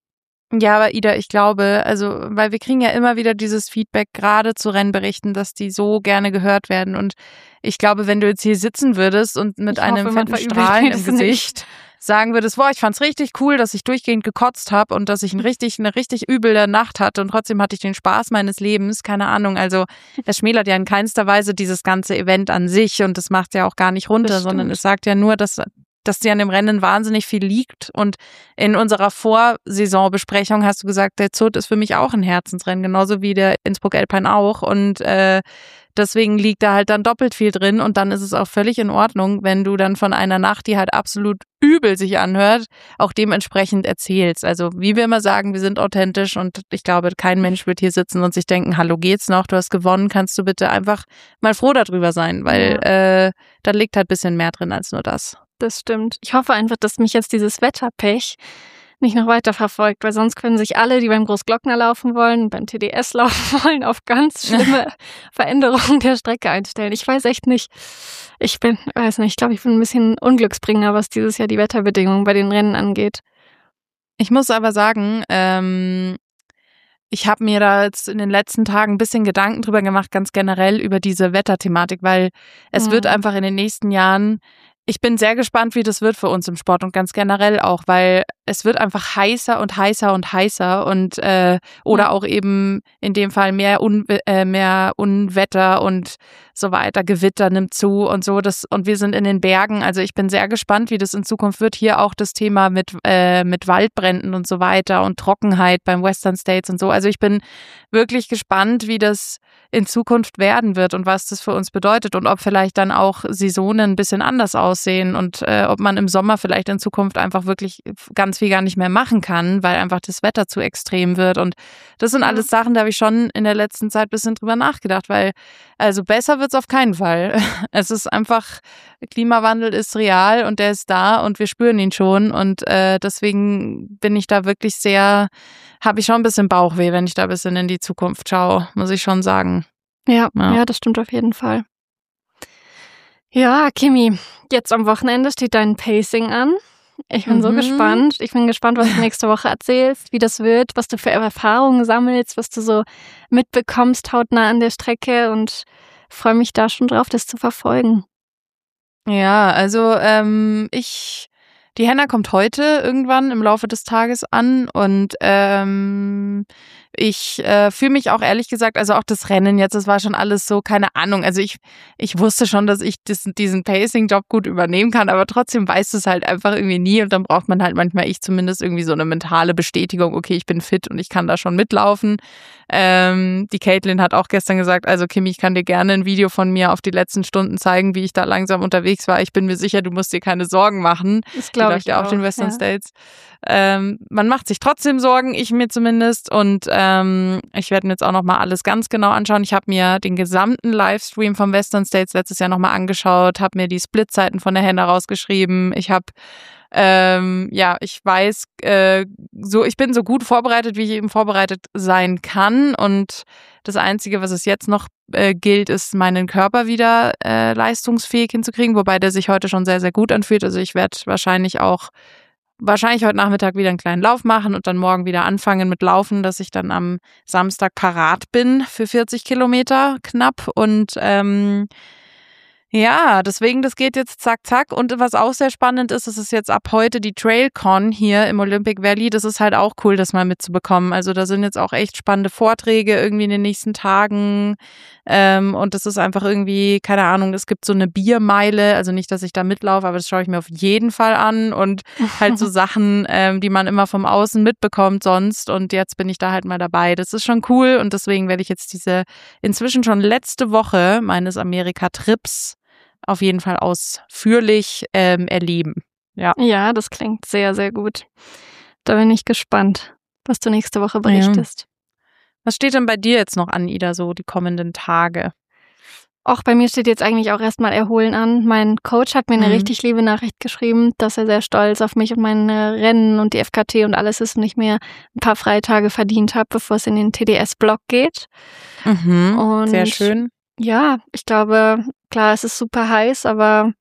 Ja, aber Ida, ich glaube, also, weil wir kriegen ja immer wieder dieses Feedback, gerade zu Rennberichten, dass die so gerne gehört werden. Und ich glaube, wenn du jetzt hier sitzen würdest und mit Ich einem hoffe, man fetten verübelt Strahlen mir im das Gesicht nicht. sagen würdest, boah, ich fand's richtig cool, dass ich durchgehend gekotzt habe und dass ich ein richtig, eine richtig üble Nacht hatte und trotzdem hatte ich den Spaß meines Lebens, keine Ahnung. Also es schmälert ja in keinster Weise dieses ganze Event an sich und das macht ja auch gar nicht runter, Das sondern stimmt. es sagt ja nur, dass dass dir an dem Rennen wahnsinnig viel liegt. Und in unserer Vorsaisonbesprechung hast du gesagt, der Zut ist für mich auch ein Herzensrennen, genauso wie der Innsbruck Alpine auch. Und äh, deswegen liegt da halt dann doppelt viel drin. Und dann ist es auch völlig in Ordnung, wenn du dann von einer Nacht, die halt absolut übel sich anhört, auch dementsprechend erzählst. Also wie wir immer sagen, wir sind authentisch und ich glaube, kein Mensch wird hier sitzen und sich denken, hallo, geht's noch, du hast gewonnen, kannst du bitte einfach mal froh darüber sein, weil Ja. äh, da liegt halt ein bisschen mehr drin als nur das. Das stimmt. Ich hoffe einfach, dass mich jetzt dieses Wetterpech nicht noch weiter verfolgt, weil sonst können sich alle, die beim Großglockner laufen wollen, beim T D S laufen wollen, auf ganz schlimme Veränderungen der Strecke einstellen. Ich weiß echt nicht. Ich bin, weiß nicht, ich glaube, ich bin ein bisschen Unglücksbringer, was dieses Jahr die Wetterbedingungen bei den Rennen angeht. Ich muss aber sagen, ähm, ich habe mir da jetzt in den letzten Tagen ein bisschen Gedanken drüber gemacht, ganz generell über diese Wetterthematik, weil es Mhm. wird einfach in den nächsten Jahren, ich bin sehr gespannt, wie das wird für uns im Sport und ganz generell auch, weil es wird einfach heißer und heißer und heißer und äh, oder Ja. auch eben in dem Fall mehr, Un äh, mehr Unwetter und so weiter, Gewitter nimmt zu und so. Das, und wir sind in den Bergen, also ich bin sehr gespannt, wie das in Zukunft wird. Hier auch das Thema mit, äh, mit Waldbränden und so weiter und Trockenheit beim Western States und so. Also ich bin wirklich gespannt, wie das in Zukunft werden wird und was das für uns bedeutet und ob vielleicht dann auch Saisonen ein bisschen anders aussehen und äh, ob man im Sommer vielleicht in Zukunft einfach wirklich ganz viel gar nicht mehr machen kann, weil einfach das Wetter zu extrem wird. Und das sind alles Sachen, da habe ich schon in der letzten Zeit ein bisschen drüber nachgedacht, weil also besser wird's auf keinen Fall. Es ist einfach, Klimawandel ist real und der ist da und wir spüren ihn schon. Und äh, deswegen bin ich da wirklich sehr, habe ich schon ein bisschen Bauchweh, wenn ich da ein bisschen in die Zukunft schaue, muss ich schon sagen. Ja, Ja. ja, das stimmt auf jeden Fall. Ja, Kimi, jetzt am Wochenende steht dein Pacing an. Ich bin so Mhm. gespannt. Ich bin gespannt, was du nächste Woche erzählst, wie das wird, was du für Erfahrungen sammelst, was du so mitbekommst hautnah an der Strecke und freue mich da schon drauf, das zu verfolgen. Ja, also ähm, ich, die Henna kommt heute irgendwann im Laufe des Tages an und ähm, ich äh, fühle mich auch ehrlich gesagt, also auch das Rennen jetzt, das war schon alles so, keine Ahnung, also ich ich wusste schon, dass ich das, diesen Pacing-Job gut übernehmen kann, aber trotzdem weißt du es halt einfach irgendwie nie und dann braucht man halt manchmal, ich zumindest, irgendwie so eine mentale Bestätigung, okay, ich bin fit und ich kann da schon mitlaufen. Ähm, die Caitlin hat auch gestern gesagt, also Kimi, ich kann dir gerne ein Video von mir auf die letzten Stunden zeigen, wie ich da langsam unterwegs war. Ich bin mir sicher, du musst dir keine Sorgen machen. Das glaube ich ja auch auch. den Western ja. States. Ähm, man macht sich trotzdem Sorgen, ich mir zumindest. Und ähm, ich werde mir jetzt auch nochmal alles ganz genau anschauen. Ich habe mir den gesamten Livestream vom Western States letztes Jahr nochmal angeschaut, habe mir die Splitzeiten von der Henna rausgeschrieben. Ich habe Ähm, ja, ich weiß, äh, so ich bin so gut vorbereitet, wie ich eben vorbereitet sein kann. Und das Einzige, was es jetzt noch äh, gilt, ist, meinen Körper wieder äh, leistungsfähig hinzukriegen, wobei der sich heute schon sehr, sehr gut anfühlt. Also ich werde wahrscheinlich auch, wahrscheinlich heute Nachmittag wieder einen kleinen Lauf machen und dann morgen wieder anfangen mit Laufen, dass ich dann am Samstag parat bin für vierzig Kilometer knapp. Und ähm, ja, deswegen, das geht jetzt zack, zack. Und was auch sehr spannend ist, es ist jetzt ab heute die TrailCon hier im Olympic Valley. Das ist halt auch cool, das mal mitzubekommen. Also da sind jetzt auch echt spannende Vorträge irgendwie in den nächsten Tagen. Ähm, und das ist einfach irgendwie, keine Ahnung, es gibt so eine Biermeile. Also nicht, dass ich da mitlaufe, aber das schaue ich mir auf jeden Fall an. Und halt so Sachen, ähm, die man immer vom Außen mitbekommt sonst. Und jetzt bin ich da halt mal dabei. Das ist schon cool. Und deswegen werde ich jetzt diese inzwischen schon letzte Woche meines Amerika-Trips auf jeden Fall ausführlich ähm, erleben. Ja. Ja, das klingt sehr, sehr gut. Da bin ich gespannt, was du nächste Woche berichtest. Ja. Was steht denn bei dir jetzt noch an, Ida, so die kommenden Tage? Auch bei mir steht jetzt eigentlich auch erstmal Erholen an. Mein Coach hat mir eine Mhm. richtig liebe Nachricht geschrieben, dass er sehr stolz auf mich und meine Rennen und die F K T und alles ist und ich mir ein paar Freitage verdient habe, bevor es in den T D S-Block geht. Mhm. Und Sehr schön. Ja, ich glaube, klar, es ist super heiß, aber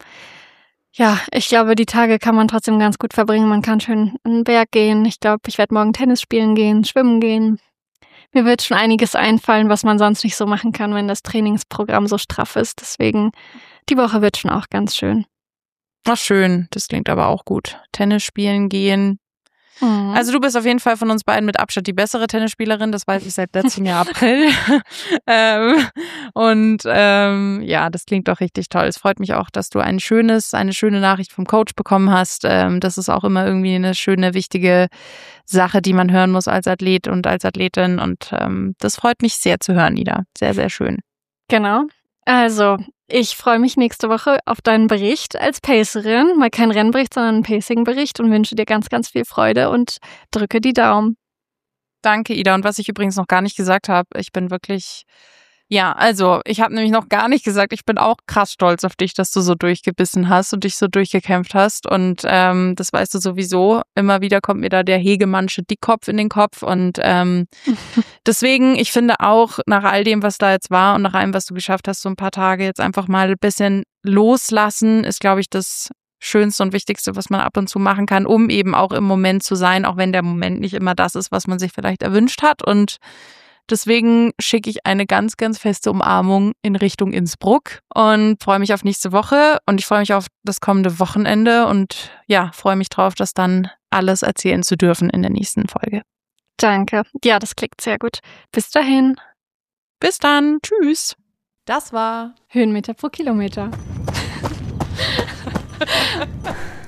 ja, ich glaube, die Tage kann man trotzdem ganz gut verbringen. Man kann schön an den Berg gehen. Ich glaube, ich werde morgen Tennis spielen gehen, schwimmen gehen. Mir wird schon einiges einfallen, was man sonst nicht so machen kann, wenn das Trainingsprogramm so straff ist. Deswegen, die Woche wird schon auch ganz schön. Ach, schön. Das klingt aber auch gut. Tennis spielen gehen. Mhm. Also du bist auf jeden Fall von uns beiden mit Abstand die bessere Tennisspielerin, das weiß ich seit letztem Jahr April. ähm, und ähm, ja, das klingt doch richtig toll. Es freut mich auch, dass du ein schönes, eine schöne Nachricht vom Coach bekommen hast. Ähm, das ist auch immer irgendwie eine schöne, wichtige Sache, die man hören muss als Athlet und als Athletin. Und ähm, das freut mich sehr zu hören, Ida. Sehr, sehr schön. Genau. Also, ich freue mich nächste Woche auf deinen Bericht als Pacerin. Mal kein Rennbericht, sondern einen Pacing-Bericht und wünsche dir ganz, ganz viel Freude und drücke die Daumen. Danke, Ida. Und was ich übrigens noch gar nicht gesagt habe, ich bin wirklich, ja, also ich habe nämlich noch gar nicht gesagt, ich bin auch krass stolz auf dich, dass du so durchgebissen hast und dich so durchgekämpft hast. Und ähm, das weißt du sowieso. Immer wieder kommt mir da der Hegemannsche Dickkopf in den Kopf. Und ähm, deswegen, ich finde auch, nach all dem, was da jetzt war und nach allem, was du geschafft hast, so ein paar Tage jetzt einfach mal ein bisschen loslassen, ist, glaube ich, das Schönste und Wichtigste, was man ab und zu machen kann, um eben auch im Moment zu sein, auch wenn der Moment nicht immer das ist, was man sich vielleicht erwünscht hat. Und deswegen schicke ich eine ganz, ganz feste Umarmung in Richtung Innsbruck und freue mich auf nächste Woche und ich freue mich auf das kommende Wochenende und ja, freue mich drauf, das dann alles erzählen zu dürfen in der nächsten Folge. Danke. Ja, das klingt sehr gut. Bis dahin. Bis dann. Tschüss. Das war Höhenmeter pro Kilometer.